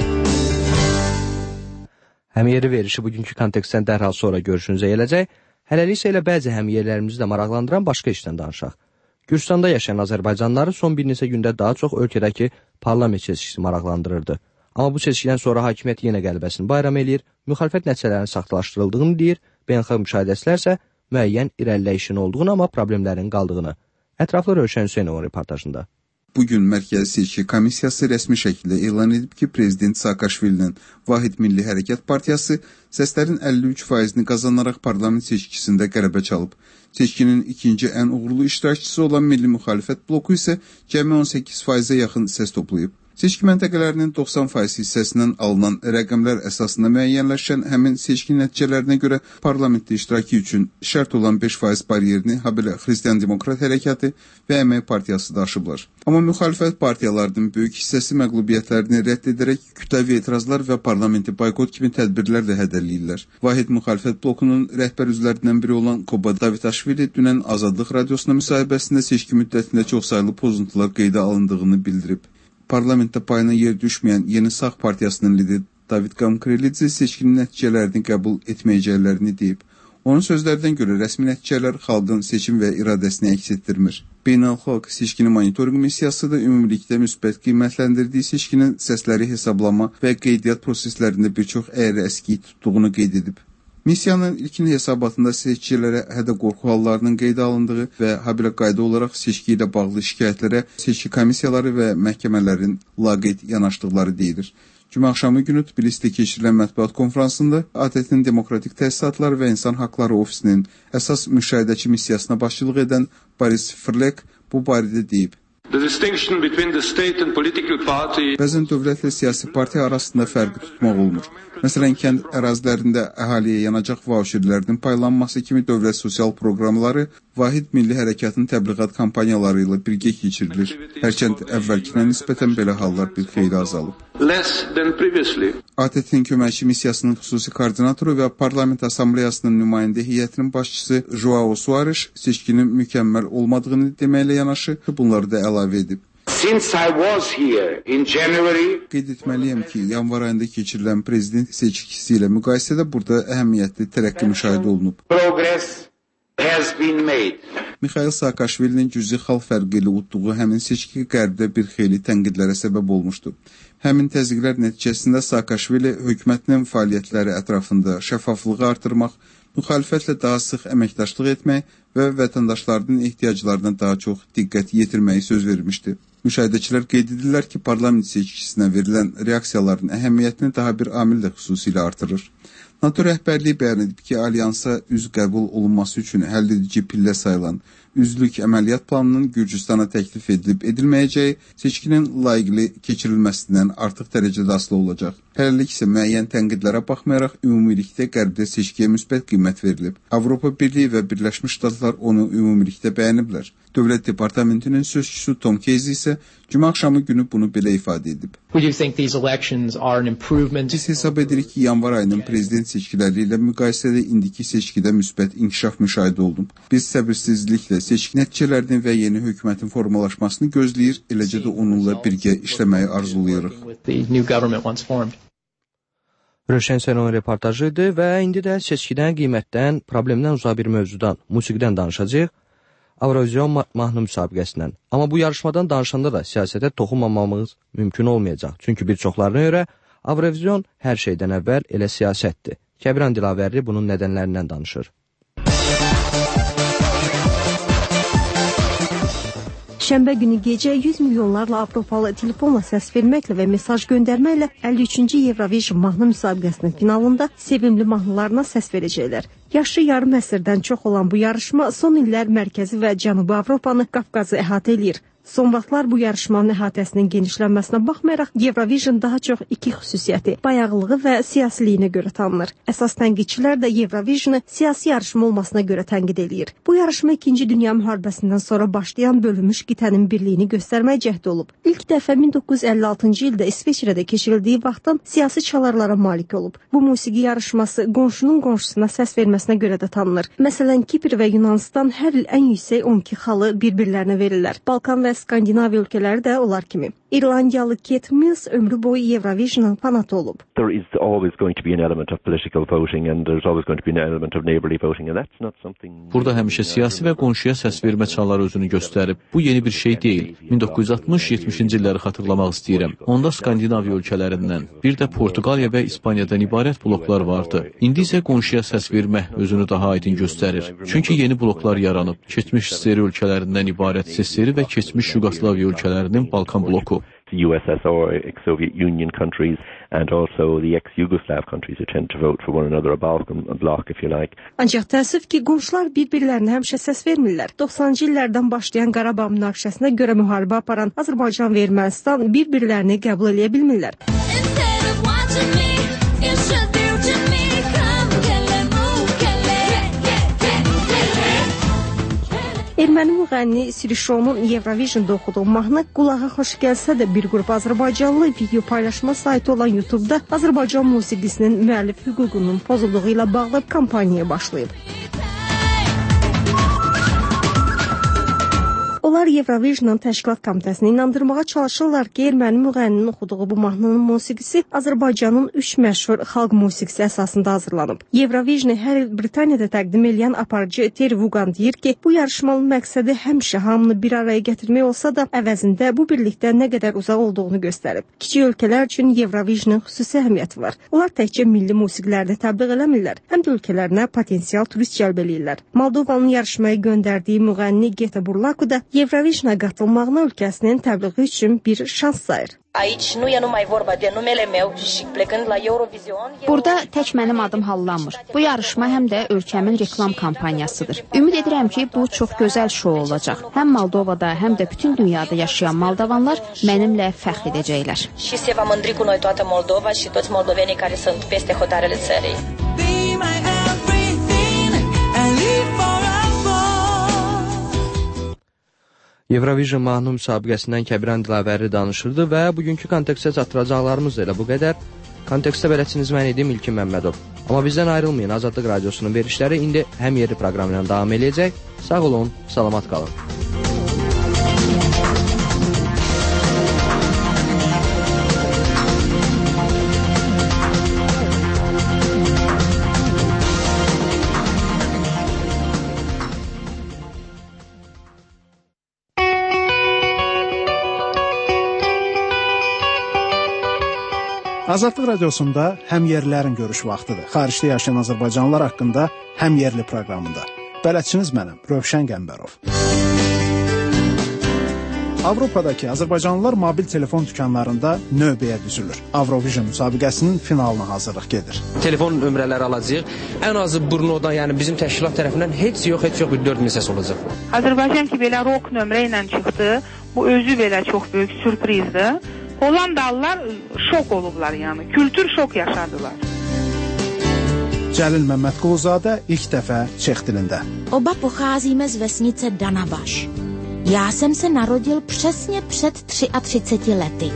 Həmyeri verişi bugünkü kontekstdən dərhal sonra görüşünüzə gələcək. Hələlik isə elə bəzi həmyerlərimizi də maraqlandıran başqa işdən danışaq. Gürcüstanda yaşayan Azərbaycanlıları son bir neçə gündə daha çox ölkədəki parlament seçkisi maraqlandırırdı. Amma bu seçkidən sonra hakimiyyət yenə qələbəsini bayram eləyir, müxalifət nəticələrinin saxtalaşdırıldığını deyir, beynəlxalq müşahidəçilər isə müəyyən irəliləyişin olduğunu, amma problemlərin qaldığını. Ətraflı Rövşən Hüseynovun reportajında. Bugün Mərkəzi Seçki Komissiyası rəsmi şəkildə elan edib ki, Prezident Saakashvilinin Vahid Milli Hərəkat Partiyası səslərin 53%-ni qazanaraq parlament seçkisində qələbə çalıb. Seçkinin ikinci ən uğurlu iştirakçısı olan Milli Müxalifət bloku isə cəmi 18%-ə yaxın səs toplayıb. Seçki məntəqələrinin 90% hissəsindən alınan rəqəmlər əsasında müəyyənləşən həmin seçki nəticələrinə görə parlamentdə iştirakı üçün şərt olan 5% baryerini habelə Xristian Demokrat Hərəkatı və Əmək Partiyası da aşıblar. Amma müxalifət partiyalarının böyük hissəsi məqlubiyyətlərini rədd edərək kütləvi etirazlar və parlamenti boykot kimi tədbirlərlə hədələyirlər. Vahid Müxalifət blokunun rəhbər üzvlərindən biri olan Koba Davitaşvili dünən Azadlıq Radiosuna müsahibəsində seçki müddətində çoxsaylı pozuntular qeydə alındığını bildirib. Parlamentdə payına yer düşməyən Yeni Sağ Partiyasının lideri David Gamkrelidze seçkinin nəticələrini qəbul etməyəcəklərini deyib. Onun sözlərdən görə rəsmi nəticələr xalqın seçim və iradəsini əks etdirmir. Beynəlxalq Seçkini Monitorinq Missiyası da ümumilikdə müsbət qiymətləndirdiyi seçkinin səsləri hesablama və qeydiyyat proseslərində bir çox əyri əskiyi tutduğunu qeyd edib. Missiyanın ilkin hesabatında seçkilərə hədə-qorxu hallarının qeydə alındığı və habelə qayda olaraq seçki ilə bağlı şikayətlərə seçki komissiyaları və məhkəmələrin laqeyd yanaşdıqları deyilir. Cümə axşamı günü Tbilisdə keçirilən mətbuat konfransında ATƏT-in Demokratik Təsisatlar və İnsan Haqları Ofisinin əsas müşahidəçi missiyasına başçılıq edən Boris Frlek bu barədə deyib. Bəzən dövlətlə siyasi partiya arasında fərqi tutmaq olmur. Məsələn, kənd ərazilərində əhaliyə yanacaq vauçerlərinin paylanması kimi dövlət sosial proqramları Vahid Milli Hərəkatın təbliğat kampaniyaları ilə birgə keçirilir. Hərçənd əvvəlkinə nisbətən belə hallar bir xeyli azalıb. ATƏT-in köməkçi missiyasının xüsusi koordinatoru və Parlament Assambleyasının nümayəndə heyətinin başçısı Joao Soares seçkinin mükəmməl olmadığını deməklə yanaşı bunları da əlavə edib. Qeyd etməliyəm ki, yanvar ayında keçirilən prezident seçkisi ilə müqayisədə burada əhəmiyyətli tərəqqi müşahidə olunub. Mikhail Saakashvilinin cüzi xal fərqi ilə utduğu həmin seçki qərbdə bir xeyli tənqidlərə səbəb olmuşdu. Həmin təzyiqlər nəticəsində Saakashvili hökumətinin fəaliyyətləri ətrafında şəffaflığı artırmaq, müxalifətlə daha sıx əməkdaşlıq etmək və vətəndaşlarının ehtiyaclarına daha çox diqqət yetirməyi söz vermişdi. Müşahidəçilər qeyd edirlər ki, parlament seçkisinə verilən reaksiyaların əhəmiyyətini daha bir amil də xüsusilə artırır. NATO rəhbərliyi bəyan edib ki, alyansa üzv qəbul olunması üçün həlledici pillə sayılan üzvlük əməliyyat planının Gürcüstana təklif edilib edilməyəcəyi seçkinin layiqli keçirilməsindən artıq dərəcədə asılı olacaq. Hələlik isə müəyyən tənqidlərə baxmayaraq ümumilikdə qərbdə seçkiyə müsbət qiymət verilib. Avropa Birliyi və Birləşmiş Ştatlar onu ümumilikdə bəyəniblər. Dövlət Departamentinin sözçüsü Tom Casey isə cümə axşamı günü bunu belə ifadə edib. Biz hesab edirik ki, yanvar ayının prezident seçkiləri ilə müqayisədə indiki seçkidə müsbət inkişaf müşahidə olunub. Biz səbirsizliklə seçki nəticələrini və yeni hökumətin formalaşmasını gözləyir, eləcə də onunla birgə işləməyi arzulayırıq. Röşən Sənon reportajı idi və indi də seçkidən, qiymətdən, problemdən uzaq bir mövzudan, musiqidən danışacağıq. Avrovizyon mahnı müsabiqəsindən. Amma bu yarışmadan danışanda da siyasətə toxunmamamız mümkün olmayacaq. Çünki bir çoxlarına görə Avrovizyon hər şeydən əvvəl elə siyasətdir. Kəbran Dilavərli bunun nədənlərindən danışır. Şənbə günü gecə 100 milyonlarla Avropalı telefonla səs verməklə və mesaj göndərməklə 53-cü Eurovision mahnı müsabiqəsinin finalında sevimli mahnılarına səs verəcəklər. Yaşı yarım əsrdən çox olan bu yarışma son illər Mərkəzi və Cənubi Avropanı, Qafqazı əhatə edir. Son vaxtlar bu yarışmanın əhatəsinin genişlənməsinə baxmayaraq Eurovision daha çox iki xüsusiyyəti, bayağılığı və siyasiliyinə görə tanınır. Əsas tənqidçilər də Eurovisionu siyasi yarışma olmasına görə tənqid edir. Bu yarışma 2-ci Dünya müharibəsindən sonra başlayan bölünmüş qitənin birliyini göstərmək cəhdi olub. İlk dəfə 1956-cı ildə İsveçrədə keçirildiyi vaxtdan siyasi çalarlara malik olub. Bu musiqi yarışması qonşunun qonşusuna səs verməsinə görə də tanınır. Məsələn, Kipr və Yunanistan hər il ən yüksək 12 xalı bir-birlərinə verirlər. Balkan və Skandinaviya ölkələri də onlar kimi. İrlandiyalı Kate Mills ömrü boyu Eurovision'un fanatı olub. There is always going to be an element of political voting and there's always going to be an element of neighborly voting and that's not something. Burada həmişə siyasi və qonşuya səs vermə çalları özünü göstərib. Bu yeni bir şey deyil. 1960-70-ci illəri xatırlamaq istəyirəm. Onda Skandinaviya ölkələrindən, bir də Portuqaliya və İspaniyadan ibarət bloklar vardı. İndi isə qonşuya səs vermək özünü daha aydın göstərir. Çünki yeni bloklar yaranıb. Keçmiş SSR ölkələrindən ibarət SSR və keçmiş Yugoslaviya ölkələrinin Balkan bloku. The USSR, ex-Soviet Union countries and also the ex-Yugoslav countries who tend to vote for one another, a Balkan bloc if you like. Ancaq təəssüf ki, qonşular bir-birlərinə həmişə səs vermirlər. 90-cı illərdən başlayan Qarabağ münaqişəsinə görə müharibə aparan Azərbaycan və Ermənistan bir-birlərini qəbul edə bilmirlər. Erməni müğənni Sirişonun Eurovision'da oxuduğu mahnı qulağa xoş gəlsə də bir qrup Azərbaycanlı video paylaşma saytı olan YouTube-da Azərbaycan musiqisinin müəllif hüququnun pozulduğu ilə bağlı kampaniyaya başlayıb. Onlar Eurovision Təşkilat Komitəsini inandırmağa çalışırlar ki, erməni müğənninin oxuduğu bu mahnının musiqisi Azərbaycanın 3 məşhur xalq musiqisi əsasında hazırlanıb. Eurovision hər il Britaniyada təqdim edən aparıcı Terry Wogan deyir ki, bu yarışmanın məqsədi həmişə hamını bir araya gətirmək olsa da, əvəzində bu birlikdə nə qədər uzaq olduğunu göstərib. Kiçik ölkələr üçün Eurovisionun xüsusi əhəmiyyəti var. Onlar təkcə milli musiqilərdə təbliğ eləmirlər, həm də ölkələrinə potensial turist cəlb eləyirlər. Moldovanın yarışmaya göndərdiyi müğənni Geta Burlaku da Eurovision'a qatılmağını ölkəsinin təbliği üçün bir şans sayır. Burada tək mənim adım hallanmır. Bu yarışma həm də ölkəmin reklam kampaniyasıdır. Ümid edirəm ki, bu çox gözəl şou olacaq. Həm Moldovada, həm də bütün dünyada yaşayan moldovanlar mənimlə fəxr edəcəklər. Eurovision mahnı müsabiqəsindən Kəbirən Dilavəri danışırdı və bugünkü kontekstə çatdıracaqlarımız da elə bu qədər. Kontekstə bələdçiniz mən idim İlkin Məmmədov. Amma bizdən ayrılmayın, Azadlıq Radiosunun verişləri indi həm yerli proqramı ilə davam eləyəcək. Sağ olun, salamat qalın. Azadlıq Radiosunda həmyerlilərin görüş vaxtıdır. Xaricdə yaşayan azərbaycanlılar haqqında həmyerli proqramında. Bələdçiniz mənəm, Rövşən Qəmbərov. Avropadakı azərbaycanlılar mobil telefon dükanlarında növbəyə düzülür. Eurovision müsabiqəsinin finalına hazırlıq gedir. Telefon nömrələri alacağıq. Ən azı Brnodan, yəni bizim təşkilat tərəfindən heç yox bir 4000 səs olacaq. Azərbaycan ki, belə rock nömrə ilə çıxdı. Bu özü belə çox böyük sürprizdir. Hollandalılar şok olublar, yəni kültür şok yaşadılar. Cəlil Məmmədquluzadə ilk dəfə Çex dilində. Oba pocházíme z vesnice Danabaš. Já jsem se narodil přesně před 33 lety.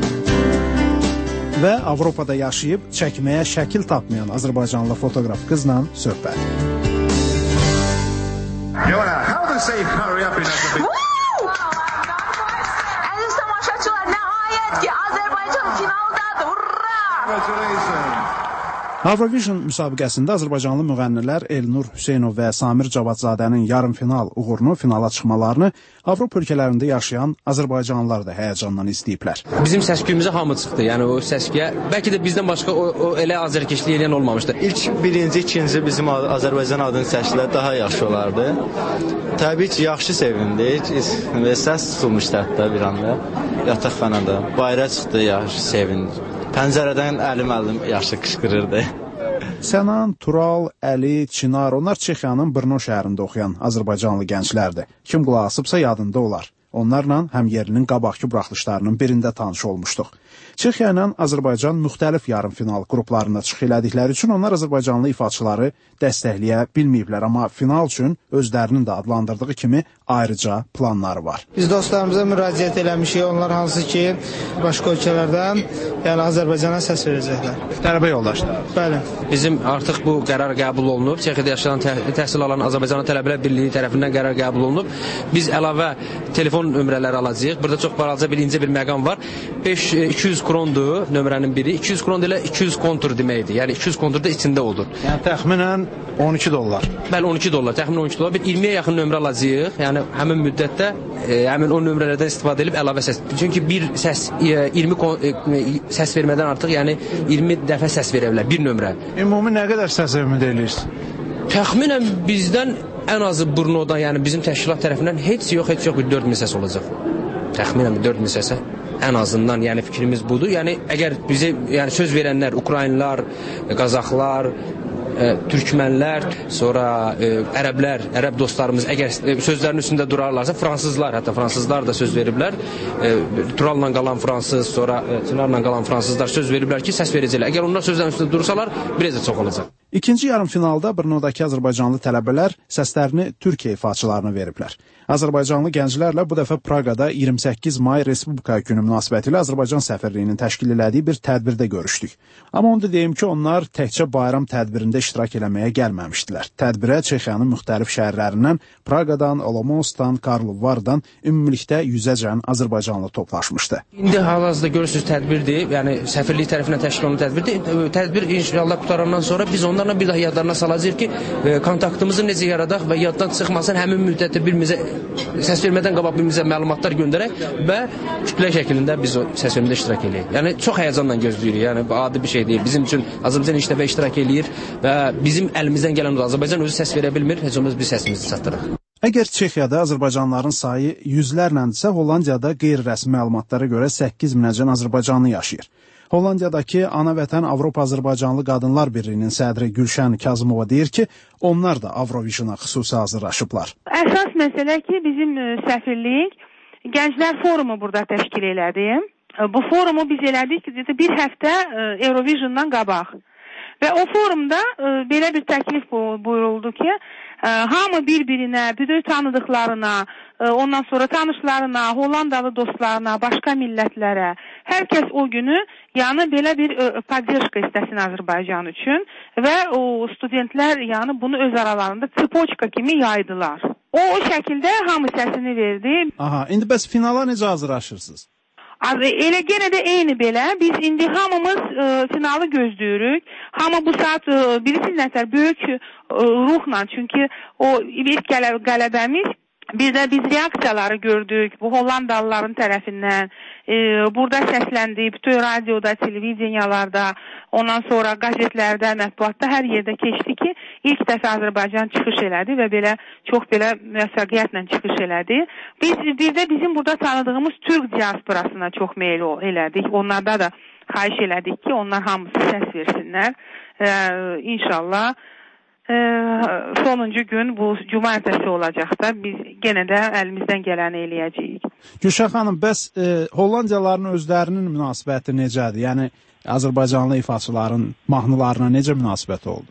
Və Avropada yaşayıb çəkməyə şəkil tapmayan azərbaycanlı fotoqraf qızla söhbət. How to say hurry up in Azərbaycan? Eurovision müsabiqəsində azərbaycanlı müğənnilər Elnur Hüseynov və Samir Cavadzadənin yarımfinal uğurunu finala çıxmalarını Avropa ölkələrində yaşayan azərbaycanlılar da həyəcanla izləyiblər. Bizim səsküyümüzə hamı çıxdı. Yəni o səskiyə bəlkə də bizdən başqa o elə azərkeşlik edən olmamışdı. İlk birinci, ikinci bizim Azərbaycan adını səslər daha yaxşı olardı. Təbii ki, yaxşı sevindik və səs tutulmuşdu hətta bir anda. Yataq falan da bayra çıxdı, yaxşı sevindik. Pəncərədən əlim yaxşı qışqırırdı. Sənan, Tural, Əli, Çinar, onlar Çexiyanın Brno şəhərində oxuyan azərbaycanlı gənclərdir. Kim qulaq asıbsa yadında olar. Onlarla həmyerlinin qabaqki buraxılışlarının birində tanış olmuşduq. Çexiya ilə Azərbaycan müxtəlif yarımfinal qruplarında çıxış elədikləri üçün onlar azərbaycanlı ifaçıları dəstəkləyə bilməyiblər, amma final üçün özlərinin də adlandırdığı kimi ayrıca planları var. Biz dostlarımıza müraciət eləmişik, onlar hansı ki başqa ölkələrdən, yəni Azərbaycana səs verəcəklər. Tələbə yoldaşlar. Bəli. Bizim artıq bu qərar qəbul olunub. Çexiyada yaşayan təhsil alan Azərbaycan Tələbələr Birliyi tərəfindən qərar qəbul olunub. Biz əlavə telefon nömrələri alacağıq. Burada çox balaca bir incə bir məqam var. 200 krondur nömrənin biri. 200 kron ilə 200 kontur deməkdir. Yəni 200 kontur da içində olur. Yəni təxminən 12 dollar. Bəli, 12 dollar. Təxminən 12 dollar. Bir 20-yə yaxın nömrə alacağıq. Yəni həmin müddətdə həmin o nömrələrdən istifadə edib əlavə səs. Çünki bir səs 20 səs vermədən artıq, yəni 20 dəfə səs verə bilər bir nömrə. Ümumi nə qədər səs ümid edirsiniz? Təxminən bizdən ən azı Brnodan, yəni bizim təşkilat tərəfindən heç yox bir 4000 səs olacaq. Təxminən 4000 səsə ən azından, yəni fikrimiz budur. Yəni əgər bizə yəni söz verənlər Ukraynalılar, Qazaxlar, Türkmənlər, sonra ərəblər, ərəb dostlarımız əgər sözlərin üstündə durarlarsa, fransızlar, hətta fransızlar da söz veriblər. Turalla qalan fransız, sonra Çınarla qalan fransızlar söz veriblər ki, səs verəcəklər. Əgər onlar sözlərin üstündə dursalar, biraz da çox olacaq. İkinci yarımfinalda Brnodakı azərbaycanlı tələbələr səslərini Türkiyə ifaçılarına veriblər. Azərbaycanlı gənclərlə bu dəfə Praqada 28 may Respublika Günü münasibətilə Azərbaycan səfirliyinin təşkil elədiyi bir tədbirdə görüşdük. Amma onu da deyim ki, onlar təkcə bayram tədbirində iştirak eləməyə gəlməmişdilər. Tədbirə Çexiyanın müxtəlif şəhərlərindən, Praqadan, Olomoucdan, Karlovardan ümumilikdə 100-əcən azərbaycanlı toplaşmışdı. İndi hal-hazırda görürsünüz tədbirdir, yəni səfirlik tərəfindən təşkil olunan tədbirdir. Tədbir inşallah qutarandan sonra biz onlarla bir daha yadlarına salacağıq ki, kontaktımızı necə yaradaq və yaddan çıxmasın, həmin müddətdə birimizə səs vermədən qabaq birimizə məlumatlar göndərək və kütlə şəklində biz o səs vermədə iştirak eləyək. Yəni çox həyəcanla gözləyirik. Yəni adi bir şey deyil. Bizim üçün Azərbaycan ilk dəfə iştirak eləyir və bizim əlimizdən gələn Azərbaycan özü səs verə bilmir, heç olmaz biz səsimizi çatdıraq. Əgər Çexiyada azərbaycanlıların sayı yüzlərləndirsə, Hollandiyada qeyri-rəsmi məlumatlara görə 8 minəcən azərbaycanlı yaşayır. Hollandiyadakı Ana Vətən Avropa Azərbaycanlı Qadınlar Birliyinin sədri Gülşən Kazımova deyir ki, onlar da Avrovisiona xüsusi hazırlaşıblar. Əsas məsələ ki, bizim səfirlik Gənclər Forumu burada təşkil elədi. Bu forumu biz elədik bir həftə Eurovisiondan qabaq. Və o forumda belə bir təklif buyuruldu ki, hamı bir-birinə, bütün tanıdıqlarına, ondan sonra tanışlarına, Hollandalı dostlarına, başqa millətlərə, hər kəs o günü yəni belə bir podдержка istəsin Azərbaycan üçün və o studentlər yəni bunu öz aralarında tsipoçka kimi yaydılar. O şəkildə hamı səsini verdi. Aha, indi bəs finala necə hazırlaşırsınız? Elə genə də eyni belə. Biz indi hamımız finalı gözləyirik. Hamı bu saat bilirsiniz nətər böyük ruhla, çünki o ilk qələbəmiz, bir də biz reaksiyaları gördük bu Hollandalıların tərəfindən. Burada səsləndi, bütün radioda, televiziyalarda, ondan sonra qəzetlərdə, mətbuatda hər yerdə keçdi ki, ilk dəfə Azərbaycan çıxış elədi və belə çox belə müvəffəqiyyətlə çıxış elədi. Biz bir də bizim burada tanıdığımız Türk diasporasına çox meyil elədik. Onlarda da xahiş elədik ki, onlar hamısı səs versinlər. İnşallah sonuncu gün bu cuma ertəsi olacaqsa biz yenə də əlimizdən gələni eləyəcəyik. Gülşən xanım, bəs Hollandiyalıların özlərinin münasibəti necədir? Yəni Azərbaycanlı ifaçıların mahnılarına necə münasibəti oldu?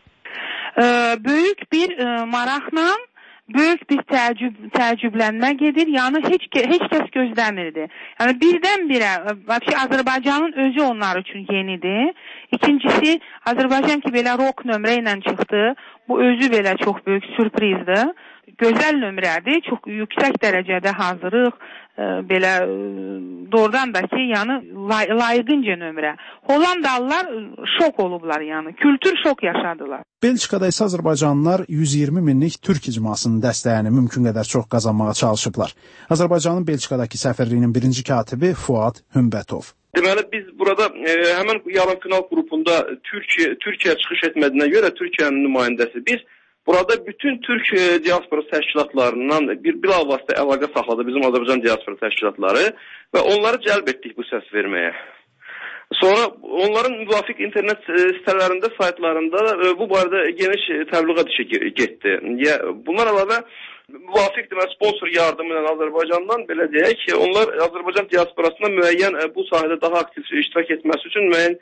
Böyük bir maraqla, böyük bir təəccüblənmə gedir. Yəni heç kəs gözləmirdi. Yəni birdən-birə Azərbaycanın özü onlar üçün yenidir. İkincisi, Azərbaycan ki belə rock nömrə ilə çıxdı. Bu özü belə çox böyük sürprizdir. Gözəl nömrədir, çox yüksək dərəcədə hazırıq, belə doğrudan da ki, yəni layiqincə nömrə. Hollandalılar şok olublar, yəni kültür şok yaşadılar. Belçikada isə Azərbaycanlılar 120 minlik Türk icmasının dəstəyini mümkün qədər çox qazanmağa çalışıblar. Azərbaycanın Belçikadakı səfirliyinin birinci katibi Fuad Hümbətov. Deməli, biz burada həmən yarımfinal qrupunda Türkiyə çıxış etmədiyinə görə Türkiyənin nümayəndəsi biz burada bütün Türk diaspora təşkilatlarından bilavasitə əlaqə saxladı bizim Azərbaycan diaspora təşkilatları və onları cəlb etdik bu səs verməyə. Sonra onların müvafiq internet sitələrində, saytlarında bu barədə geniş təbliğat işi getdi. Bunlar əlavə müvafiq sponsor yardımı ilə Azərbaycandan belə deyək ki, onlar Azərbaycan diasporasına müəyyən bu sahədə daha aktiv iştirak etməsi üçün müəyyən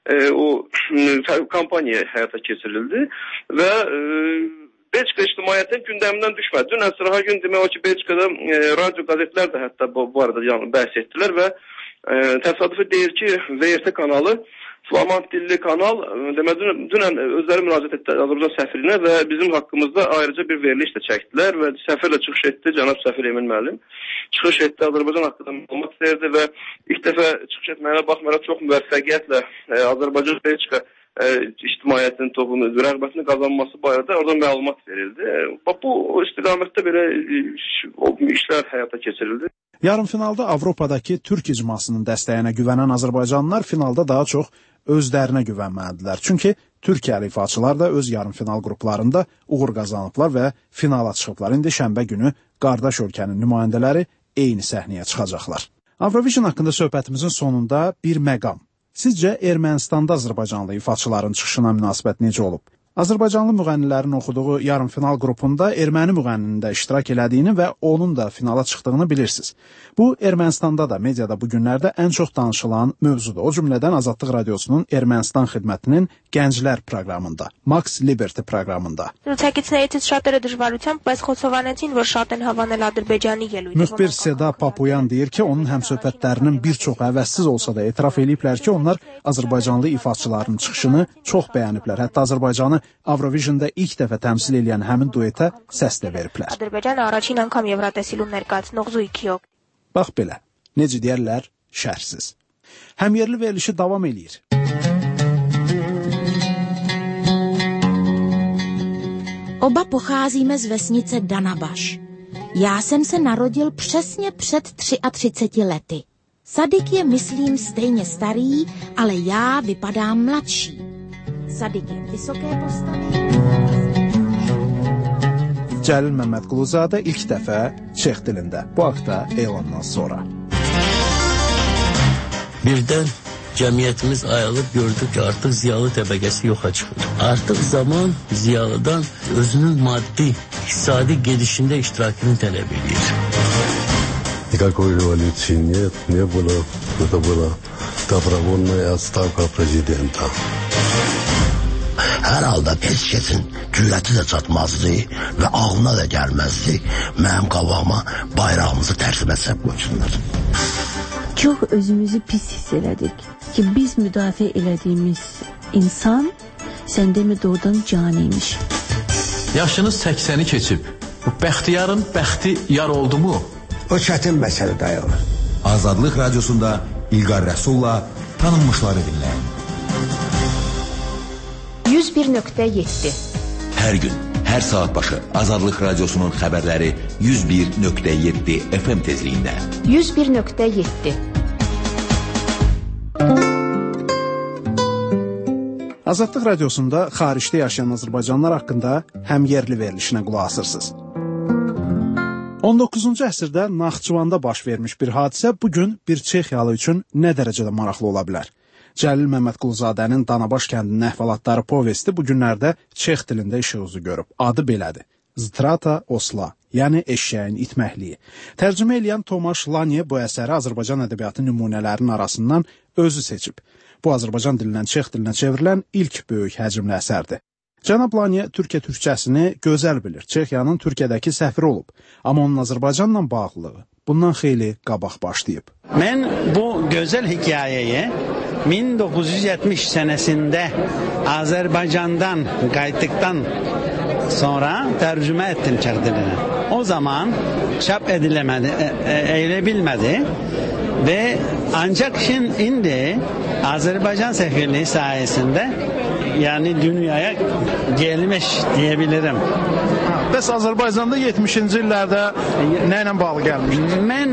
o kampaniya həyata keçirildi və Belçika ictimaiyyətinin gündəmindən düşmədi. Dünən sırağa gün demək o ki, Belçikada radio qəzetlər də hətta bu arada bəhs etdilər və təsadüfi deyir ki, VRT kanalı, Flamand dilli kanal, dünən özləri müraciət etdi Azərbaycan səfirliyinə və bizim haqqımızda ayrıca bir veriliş də çəkdilər və səfirlə çıxış etdi, cənab səfir Emin müəllim. Çıxış etdi, Azərbaycan haqqında məlumat verdi və ilk dəfə çıxış etməyinə baxmayaraq çox müvəffəqiyyətlə Azərbaycan Belçika ictimaiyyətinin rəğbətini qazanması barədə orada məlumat verildi. Bu istiqamətdə belə işlər həyata keçirildi. Yarımfinalda Avropadakı Türk icmasının dəstəyinə güvənən Azərbaycanlılar finalda daha çox özlərinə güvənməlidirlər. Çünki Türkiyəli ifaçılar da öz yarımfinal qruplarında uğur qazanıblar və finala çıxıblar. İndi şənbə günü qardaş ölkənin nümayəndələri eyni səhnəyə çıxacaqlar. Avrovision haqqında söhbətimizin sonunda bir məqam. Sizcə Ermənistanda Azərbaycanlı ifaçıların çıxışına münasibət necə olub? Azərbaycanlı müğənnilərin oxuduğu yarımfinal qrupunda erməni müğənninin də iştirak elədiyini və onun da finala çıxdığını bilirsiniz. Bu, Ermənistanda da, mediada bu günlərdə ən çox danışılan mövzudur. O cümlədən Azadlıq Radiosunun Ermənistan xidmətinin Gənclər proqramında, Max Liberty proqramında. Ցուցակիցներից շատերը դժվարությամբ, բայց խոսովանեցին, որ շատ են հավանել Ադրբեջանի ելույթը. Müxbir Seda Papuyan deyir ki, onun həmsöhbətlərinin bir çox əvəzsiz olsa da etiraf ediblər ki, onlar Azərbaycanlı ifaçıların çıxışını çox bəyəniblər. Hətta Azərbaycanı Avrovisionda ilk dəfə təmsil edən həmin duetə səs də veriblər. Ադրբեջանը առաջին անգամ Եվրատեսիլում ներկայացնող զույգի օգ. Bax belə, necə deyərlər, şərhsiz. Həmyerli verilişi davam eləyir. Oba pocházíme z vesnice Danabaš. Já jsem se narodil přesně před 33 lety. Sadik je, myslím, stejně starý, ale já vypadám mladší. Sadik je vysoké postavy. Cəlil Məmmədquluzadə ilk dəfə Çex dilində. Bu haqda elandan sonra. Birdən cəmiyyətimiz ayılıb gördük ki, artıq ziyalı təbəqəsi yoxa çıxır. Artıq zaman ziyalıdan özünün maddi, iqtisadi gedişində iştirakını tələb edir. Никакой революции нет, не было. Это была добровольная отставка президента. Hər halda heç kəsin cürəti də çatmazdı və ağlına da gəlməzdi mənim qabağıma bayrağımızı tərsimə səp qoysunlar. Çox özümüzü pis hiss elədik ki, biz müdafiə elədiyimiz insan səndə mi doğrudan caniymiş. Yaşınız 80'i keçib. Bu bəxtiyarın bəxti yar oldu mu? O çətin məsələ dayanır. Azadlıq Radiosunda İlqar Rəsulla tanınmışları dinləyin. 101.7 Hər gün, hər saat başı Azadlıq Radiosunun xəbərləri 101.7 FM tezliyində. 101.7 Azadlıq Radiosunda xaricdə yaşayan Azərbaycanlılar haqqında həmyerli verilişinə qulaq asırsınız. 19-cu əsrdə Naxçıvanda baş vermiş bir hadisə bugün bir Çexiyalı üçün nə dərəcədə maraqlı ola bilər? Cəlil Məmmədquluzadənin Danabaş kəndinin əhvalatları povesti bu günlərdə Çex dilində işıq üzü görüb. Adı belədir. Ztrata Osla, yəni eşşəyin itməkliyi. Tərcümə eləyən Tomaş Lanye bu əsəri Azərbaycan ədəbiyyatı nümunələrinin arasından özü seçib. Bu Azərbaycan dilindən Çex dilinə çevrilən ilk böyük həcmli əsərdir. Cənab Lanye Türkiyə türkçəsini gözəl bilir. Çexiyanın Türkiyədəki səfiri olub. Amma onun Azərbaycanla bağlılığı bundan xeyli qabaq başlayıb. Mən bu gözəl hekayəyi 1970 senesinde Azerbaycan'dan qayıtdıktan sonra tərcümə ettim Çex diline. O zaman çap edilemedi, eğilebilmedi ve ancak şimdi Azerbaycan sefirliği sayesinde yani dünyaya gelmiş diyebilirim. Bəs Azərbaycanda 70-ci illərdə nə ilə bağlı gəlmişdiniz? Mən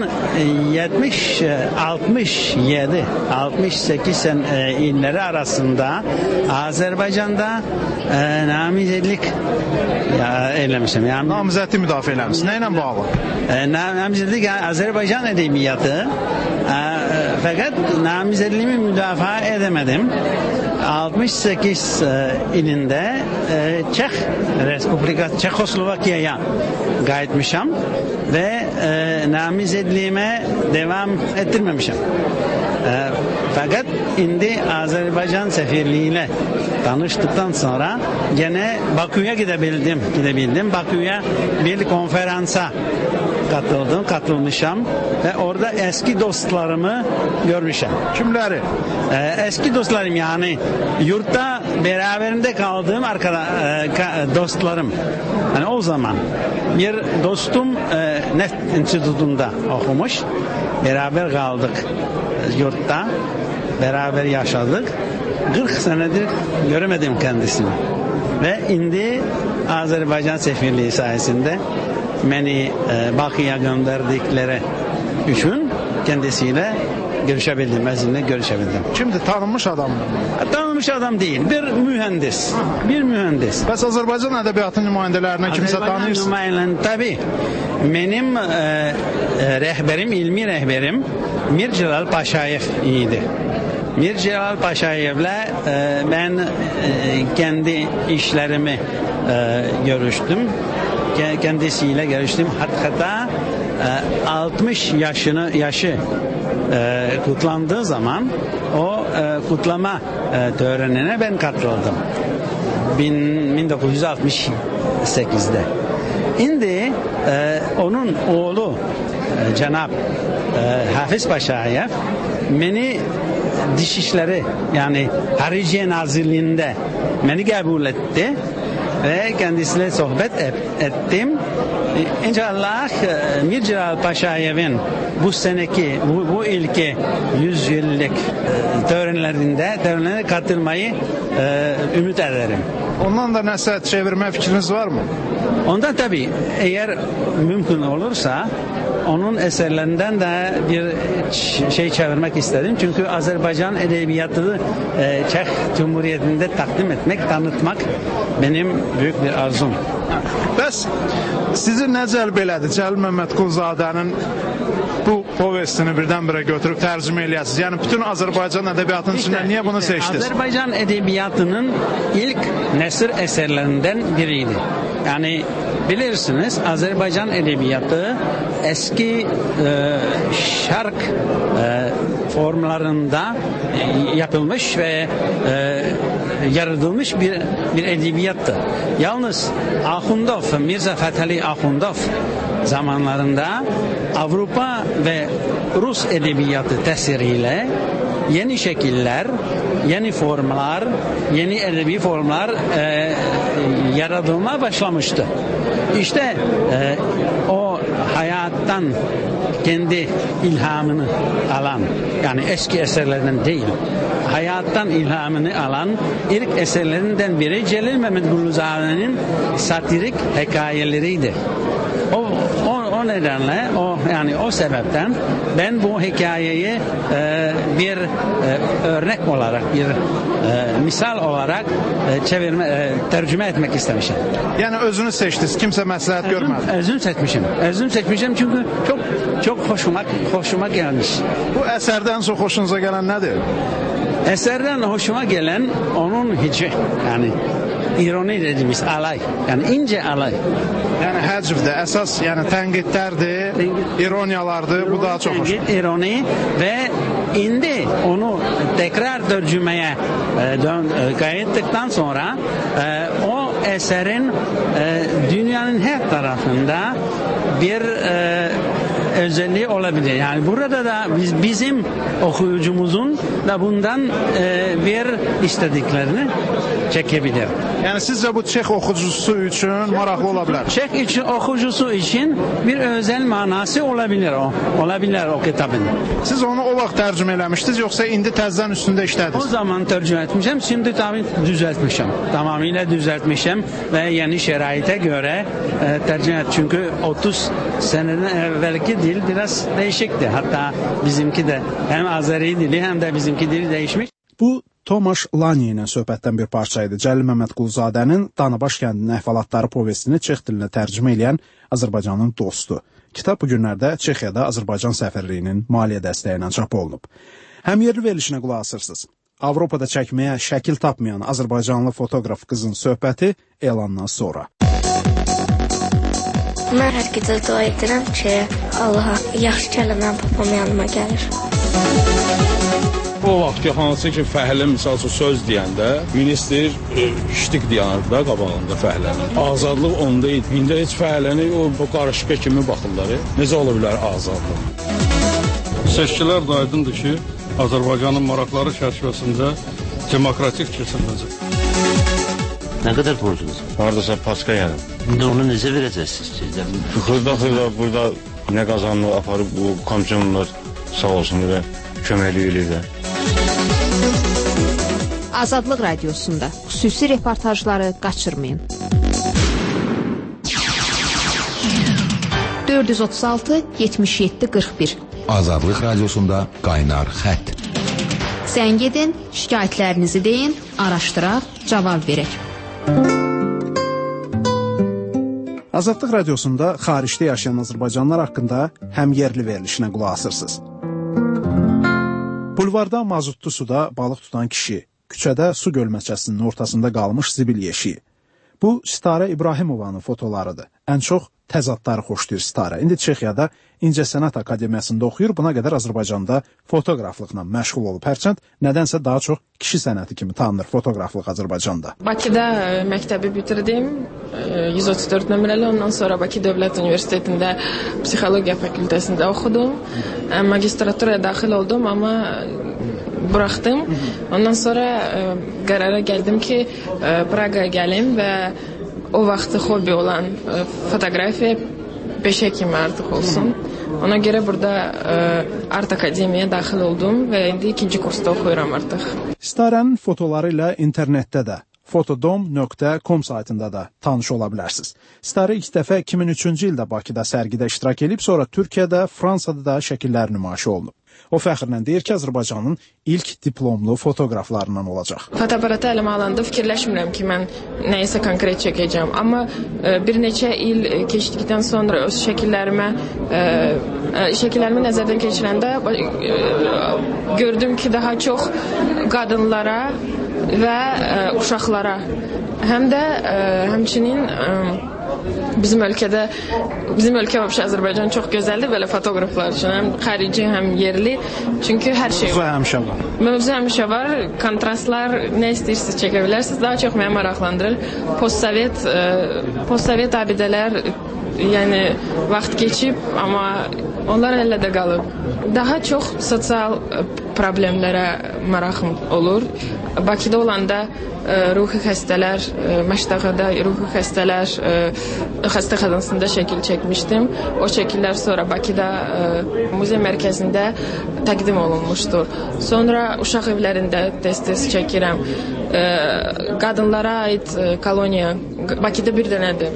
68 illəri arasında Azərbaycanda namizədlik eləmişəm. Yəni namizədlik müdafiə eləmisiniz. Nə ilə bağlı? Namizədlik Azərbaycan ədəbiyyatı. Fakat namizədliyimi müdafaa edemedim. 68 ilinde Çex Respublikası Çekoslovakya'ya qayıtmışam ve namizədliyime devam ettirmemişim. Fakat indi Azerbaycan sefirliğiyle tanıştıktan sonra gene Bakü'ye gidebildim. Bakü'ye bir konferansa katılmışam ve orada eski dostlarımı görmüşüm. Kimleri? Eski dostlarım yani yurtta beraberinde kaldığım dostlarım. Yani o zaman bir dostum Neft Enstitüsü'nde okumuş. Beraber kaldık yurtta. Beraber yaşadık. 40 senedir göremedim kendisini. Ve indi Azerbaycan sefirliği sayesinde beni Bakü'ye gönderdikleri için kendisiyle görüşebildim, sizinle görüşebildim. Kimdir? Tanınmış adam mı? Tanınmış adam değil, bir mühendis. Bir mühendis. Bəs Azərbaycan ədəbiyyatı nümayəndələrinə kimsə tanıyırsınız? Tabii. Benim ilmi rehberim Mir Celal Paşayev idi. Mir Celal Paşayev'le ben kendi işlerimi görüştüm. Kendisiyle görüştüm. Hatta 60 yaşı kutlandığı zaman o kutlama törenine ben katıldım. 1968'de. Şimdi onun oğlu Cenab Hafiz Paşayev beni Dışişleri yani Hariciye Nazirliğinde beni kabul etti ve kendisiyle sohbet ettim. İnşallah Mir Celal Paşayev'in bu seneki bu ilki 100 yıllık törenlerine katılmayı ümit ederim. Ondan da nəsə çevirmə fikriniz var mı? Ondan tabii eğer mümkün olursa onun eserlerinden de bir şey çevirmek istedim. Çünkü Azerbaycan edebiyatını Çek Cumhuriyeti'nde takdim etmek, tanıtmak benim büyük bir arzum. Bəs sizi nə cəlb elədi? Cəlil Məmmədquluzadənin bu povestini birdən-birə götürüb tərcümə eləyəsiniz. Yəni bütün Azərbaycan ədəbiyyatının içindən niyə bunu seçdiniz? Azerbaycan edebiyatının ilk nesir eserlerinden biriydi. Yani bilirsiniz Azerbaycan edebiyatı eski şark formlarında yapılmış ve yaratılmış bir edebiyattı. Yalnız Axundov, Mirza Fətəli Axundov zamanlarında Avrupa ve Rus edebiyatı tesiriyle yeni şekiller, yeni formlar, yeni edebi formlar yaratılmaya başlamıştı. İşte o hayattan kendi ilhamını alan, yani eski eserlerden değil, hayattan ilhamını alan ilk eserlerinden biri Celil Məmmədquluzade'nin satirik hikayeleriydi. O nedenle, o sebepten ben bu hikayeyi bir örnek olarak, bir misal olarak tercüme etmek istemişim. Yani özünü seçtiniz, kimse məsləhət görmədi. Özüm seçmişim çünkü çok hoşuma gelmiş. Bu eserden çok hoşunuza gelen nedir? Eserden hoşuma gelen onun hicvi, yani ironi dediğimiz alay, yani ince alay. Yani həcvdə əsas, yəni tənqidlərdir, ironiyalardır, bu daha çok hoş. İroni ve indi onu tekrar tercümeye kaydettikten sonra o eserin dünyanın her tarafında bir özelliği olabilir. Yani burada da bizim okuyucumuzun da bundan bir istediklerini çekebilir. Yani sizce bu Çek okuyucusu için maraqlı olabilir? Çek için okuyucusu için bir özel manası olabilir o kitabın. Siz onu o vaxt tərcümə eləmişdiniz yoksa indi təzədən üstündə işlədiniz? O zaman tercüme etmişim, şimdi tabii düzeltmişim. Tamamıyla düzeltmişim ve yeni şeraite göre tercüme et. Çünkü 30 seneden evvelki dil biraz değişikti. Hatta bizimki de hem Azeri dili hem de bizimki dili değişmiş. Bu Tomaş Lani ilə söhbətdən bir parça idi. Cəlil Məmmədquluzadənin Danabaş kəndinin əhvalatları povestini Çex dilinə tərcümə edən Azərbaycanın dostu. Kitab bu günlərdə Çexiyada Azərbaycan səfirliyinin maliyyə dəstəyi ilə çap olunub. Həmyerli verilişinə qulaq asırsınız. Avropada çəkməyə şəkil tapmayan Azərbaycanlı fotoqraf qızın söhbəti elandan sonra. Mən hər gecə dua edirəm ki, Allaha yaxşı gələn papam yanıma gəlir. O vaxt ki, hansı ki, fəhlə misal üçün söz deyəndə, minister ştik dayanırdı da qabağında fəhlənin. Azadlıq onda idi. İndi heç fəhləni o qarışqa kimi baxırlar. Necə ola bilər azadlıq? Seçkilər də aydındır ki, Azərbaycanın maraqları çərçivəsində demokratik keçiriləcək. Nə qədər borcunuz? Haradasa paska yəni. İndi onu necə verəcəksiniz sizdən? Xırda burada nə qazanını aparıb bu komissiyonlar sağ olsun və köməklik eləyirlər. Azadlıq Radiosunda xüsusi reportajları qaçırmayın. 436-77-41 Azadlıq Radiosunda qaynar xətt. Zəng edin, şikayətlərinizi deyin, araşdıraq, cavab verək. Azadlıq Radiosunda xaricdə yaşayan Azərbaycanlılar haqqında həmyerli verilişinə qulaq asırsınız. Bulvarda mazutlu suda balıq tutan kişi, küçədə su gölməçəsinin ortasında qalmış zibil yeşiyi. Bu, Sitarə İbrahimovanın fotolarıdır. Ən çox təzadları xoşlayır Sitarə. İndi Çexiyada İncəsənət Akademiyasında oxuyur. Buna qədər Azərbaycanda fotoqraflıqla məşğul olub. Hərçənd nədənsə daha çox kişi sənəti kimi tanınır fotoqraflıq Azərbaycanda. Bakıda məktəbi bitirdim. 134 nömrəli. Ondan sonra Bakı Dövlət Universitetində psixologiya fakültəsində oxudum. Magistraturaya daxil oldum, amma buraxdım. Ondan sonra qərara gəldim ki, Praqaya gəlim və o vaxtı hobi olan fotoqrafiya peşə kimi artıq olsun. Ona görə burada Art Akademiyaya daxil oldum və indi ikinci kursda oxuyuram artıq. Sitarənin fotoları ilə internetdə də fotodom.com saytında da tanış ola bilərsiniz. Sitarə ilk dəfə 2003-cü ildə Bakıda sərgidə iştirak edib, sonra Türkiyədə, Fransada da şəkillər nümayiş olunub. O fəxrlə deyir ki, Azərbaycanın ilk diplomlu fotoqraflarından olacaq. Fotoaparatı əlimə alanda fikirləşmirəm ki, mən nəyisə konkret çəkəcəm. Amma bir neçə il keçdikdən sonra öz şəkillərimi nəzərdən keçirəndə gördüm ki, daha çox qadınlara və uşaqlara, həm də həmçinin bizim ölkə Azərbaycan çox gözəldir belə fotoqraflar üçün, həm xarici, həm yerli. Çünki hər şey var. Mövzu həmişə var. Kontrastlar, nə istəyirsiniz çəkə bilərsiniz. Daha çox mənə maraqlandırır. Postsovet abidələr, yəni vaxt keçib, amma onlar hələ də qalıb. Daha çox sosial problemlərə maraqım olur. Bakıda olanda ruhi xəstələr, Məşdağada ruhi xəstələr xəstəxanasında şəkil çəkmişdim. O şəkillər sonra Bakıda muzey mərkəzində təqdim olunmuşdur. Sonra uşaq evlərində tez-tez çəkirəm. Qadınlara aid koloniya, Bakıda bir dənədir.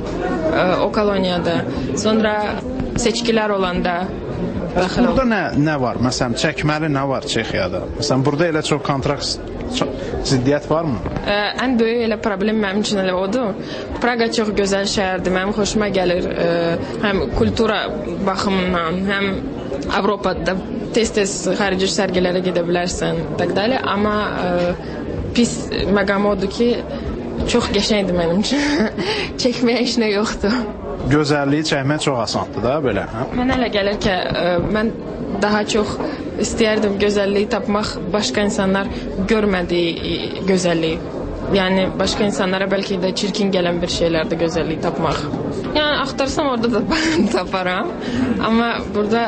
O koloniyada. Sonra seçkilər olanda burada nə var? Məsələn, çəkməli nə var Çexiyada? Məsələn, burada elə çox kontrakt, ziddiyyət varmı? Ən böyük elə problem mənim üçün elə odur. Praqa çox gözəl şəhərdir, mənim xoşuma gəlir. Həm kultura baxımından, həm Avropada tez-tez xarici sərgilərə gedə bilərsən, təqdəli. Amma pis məqam odur ki, çox qəşəngdir mənim üçün. Çəkməyə heç nə yoxdur. Gözəlliyi çəkmək çox asandır da, belə. Mən elə gəlir ki, mən daha çox istəyərdim gözəlliyi tapmaq, başqa insanlar görmədiyi gözəlliyi. Yəni, başqa insanlara bəlkə də çirkin gələn bir şeylərdə gözəlliyi tapmaq. Yəni, axtarsam orada da taparam. Amma burada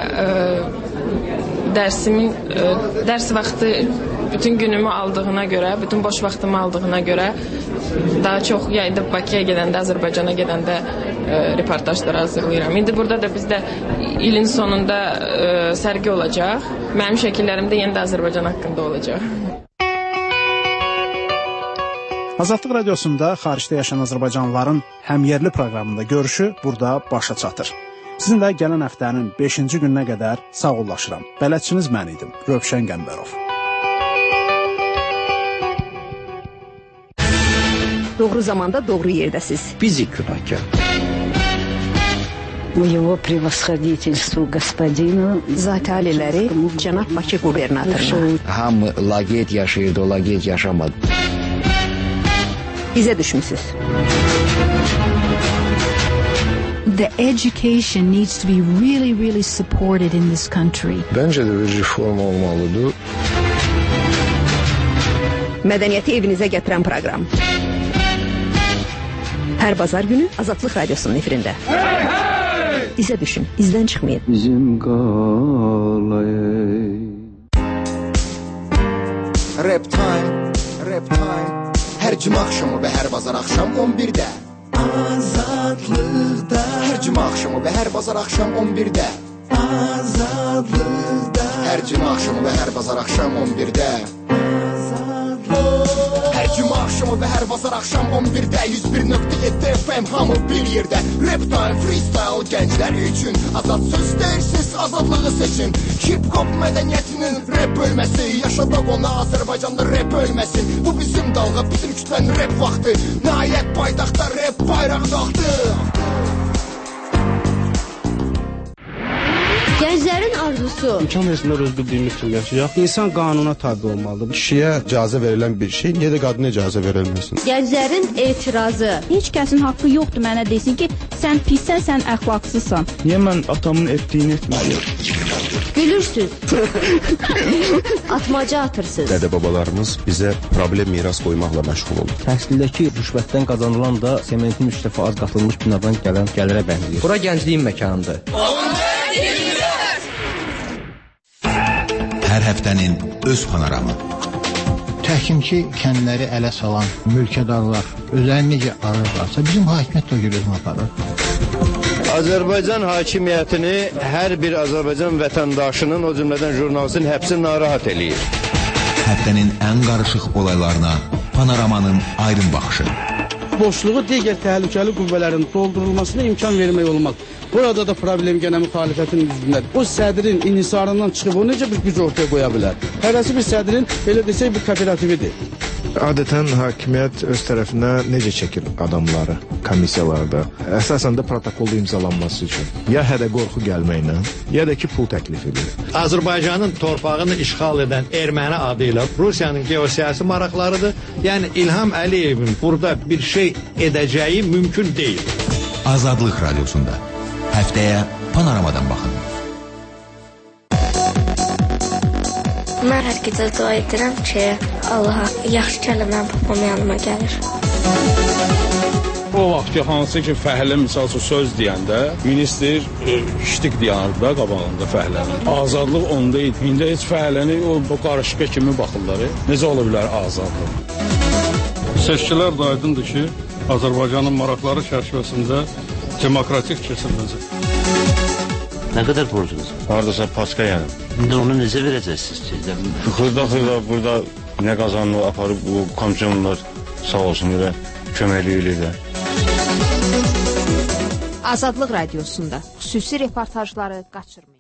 dərs vaxtı bütün günümü aldığına görə, bütün boş vaxtımı aldığına görə daha çox yayda Bakıya gedəndə, Azərbaycana gedəndə reportajlar hazırlayıram. İndi burada da bizdə ilin sonunda sərgi olacaq. Mənim şəkillərim də yenə də Azərbaycan haqqında olacaq. Azadlıq radiosunda xaricdə yaşayan azərbaycanlıların həmyerli proqramında görüşü burada başa çatır. Sizinlə gələn həftənin 5-ci gününə qədər sağollaşıram. Bələdçiniz mən idim, Rövşən Qəmbərov. Doğru zamanda doğru yerdəsiz. Bizi günahkar. Его превосходительству господину Zati aliləri cənab Bakı qubernatoruna. Hamı laqeyd yaşayırdı, o laqeyd yaşamadı. Bizə düşmüsünüz. The education needs to be really supported in this country. Bence de bir reform olmalıdır. Mədəniyyəti evinizə gətirən proqram. Hər bazar günü Azadlıq radiosunun efirində. Bizə düşün, izdən çıxmayın. Bizim qalay. Rap time. Hər cümə axşamı və hər bazar axşam 11-də. Azadlıqda. Hər cümə axşamı və hər bazar axşam 11-də. Azadlıqda. Hər cümə axşamı və hər bazar axşam 11-də. Hər cümə axşamı və hər bazar axşam 11-də 101.7 FM hamı bir yerdə. Rap time, freestyle gənclər üçün azad söz deyirsiz, azadlığı seçin. Hip-hop mədəniyyətinin rap bölməsi, yaşadaq ona Azərbaycanda rap ölməsin. Bu bizim dalğa, bizim kütlənin rap vaxtı. Nəhayət paytaxtda rap bayraq qalxdı. Gənclərin arzusu arzusu. İmkan versinlər öz bildiyimiz kimi yaşayaq. İnsan qanuna tabi olmalıdır. Kişiyə icazə verilən bir şey, niyə də qadına icazə verilməsin? Gənclərin etirazı. Heç kəsin haqqı yoxdur mənə desin ki, sən pissən, sən əxlaqsızsan. Niyə mən atamın etdiyini etməliyim? Gülürsüz. Atmaca atırsınız. Dədə-babalarımız bizə problem miras qoymaqla məşğul olur. Təhsildəki rüşvətdən qazanılan da sementin 3 dəfə az qatılmış binadan gələn gəlirə bənzəyir. Bura gəncliyin məkanıdır. Hər həftənin öz panoramı. Təhkimki kəndləri ələ salan mülkədarlar özlərini necə ararlarsa, bizim hakimiyyət də görüzmə aparır. Azərbaycan hakimiyyətini hər bir Azərbaycan vətəndaşının, o cümlədən jurnalistin həbsi narahat eləyir. Həftənin ən qarışıq olaylarına panoramanın aydın baxışı. Boşluğu digər təhlükəli qüvvələrin doldurulmasına imkan vermək olmaz. Burada da problem gənə müxalifətin üzvündədir. O sədrin inhisarından çıxıb o necə bir güc ortaya qoya bilər? Hərəsi bir sədrin, belə desək, bir kooperatividir. Adətən hakimiyyət öz tərəfindən necə çəkir adamları komissiyalarda? Əsasən də protokolda imzalanması üçün. Ya hədə qorxu gəlməklə, ya da ki pul təklif edir. Azərbaycanın torpağını işğal edən erməni adı ilə Rusiyanın geosiyasi maraqlarıdır. Yəni İlham Əliyevin burada bir şey edəcəyi mümkün deyil. Azadlıq Radiosunda həftəyə panoramadan baxın. Mən hər gecə dua edirəm ki, Allaha yaxşı kəlmə papam yanıma gəlir. O vaxt ki, hansı ki fəhlə misal üçün söz deyəndə ministr ştik deyərdi da qabağında fəhlənin. Azadlıq onda idi. İndi heç fəhləni o qarışqa kimi baxırlar. Necə ola bilər azadlıq? Seçkilər də aydındır ki, Azərbaycanın maraqları çərçivəsində demokratik keçiriləcək. Nə qədər borcunuz? Haradasa paska yəni. İndi onu necə verəcəksiniz ki? Xırda burada nə qazanını aparıb bu komisyonlar sağ olsun və köməkli eləyirlər. Azadlıq Radiosunda xüsusi reportajları qaçırmayın.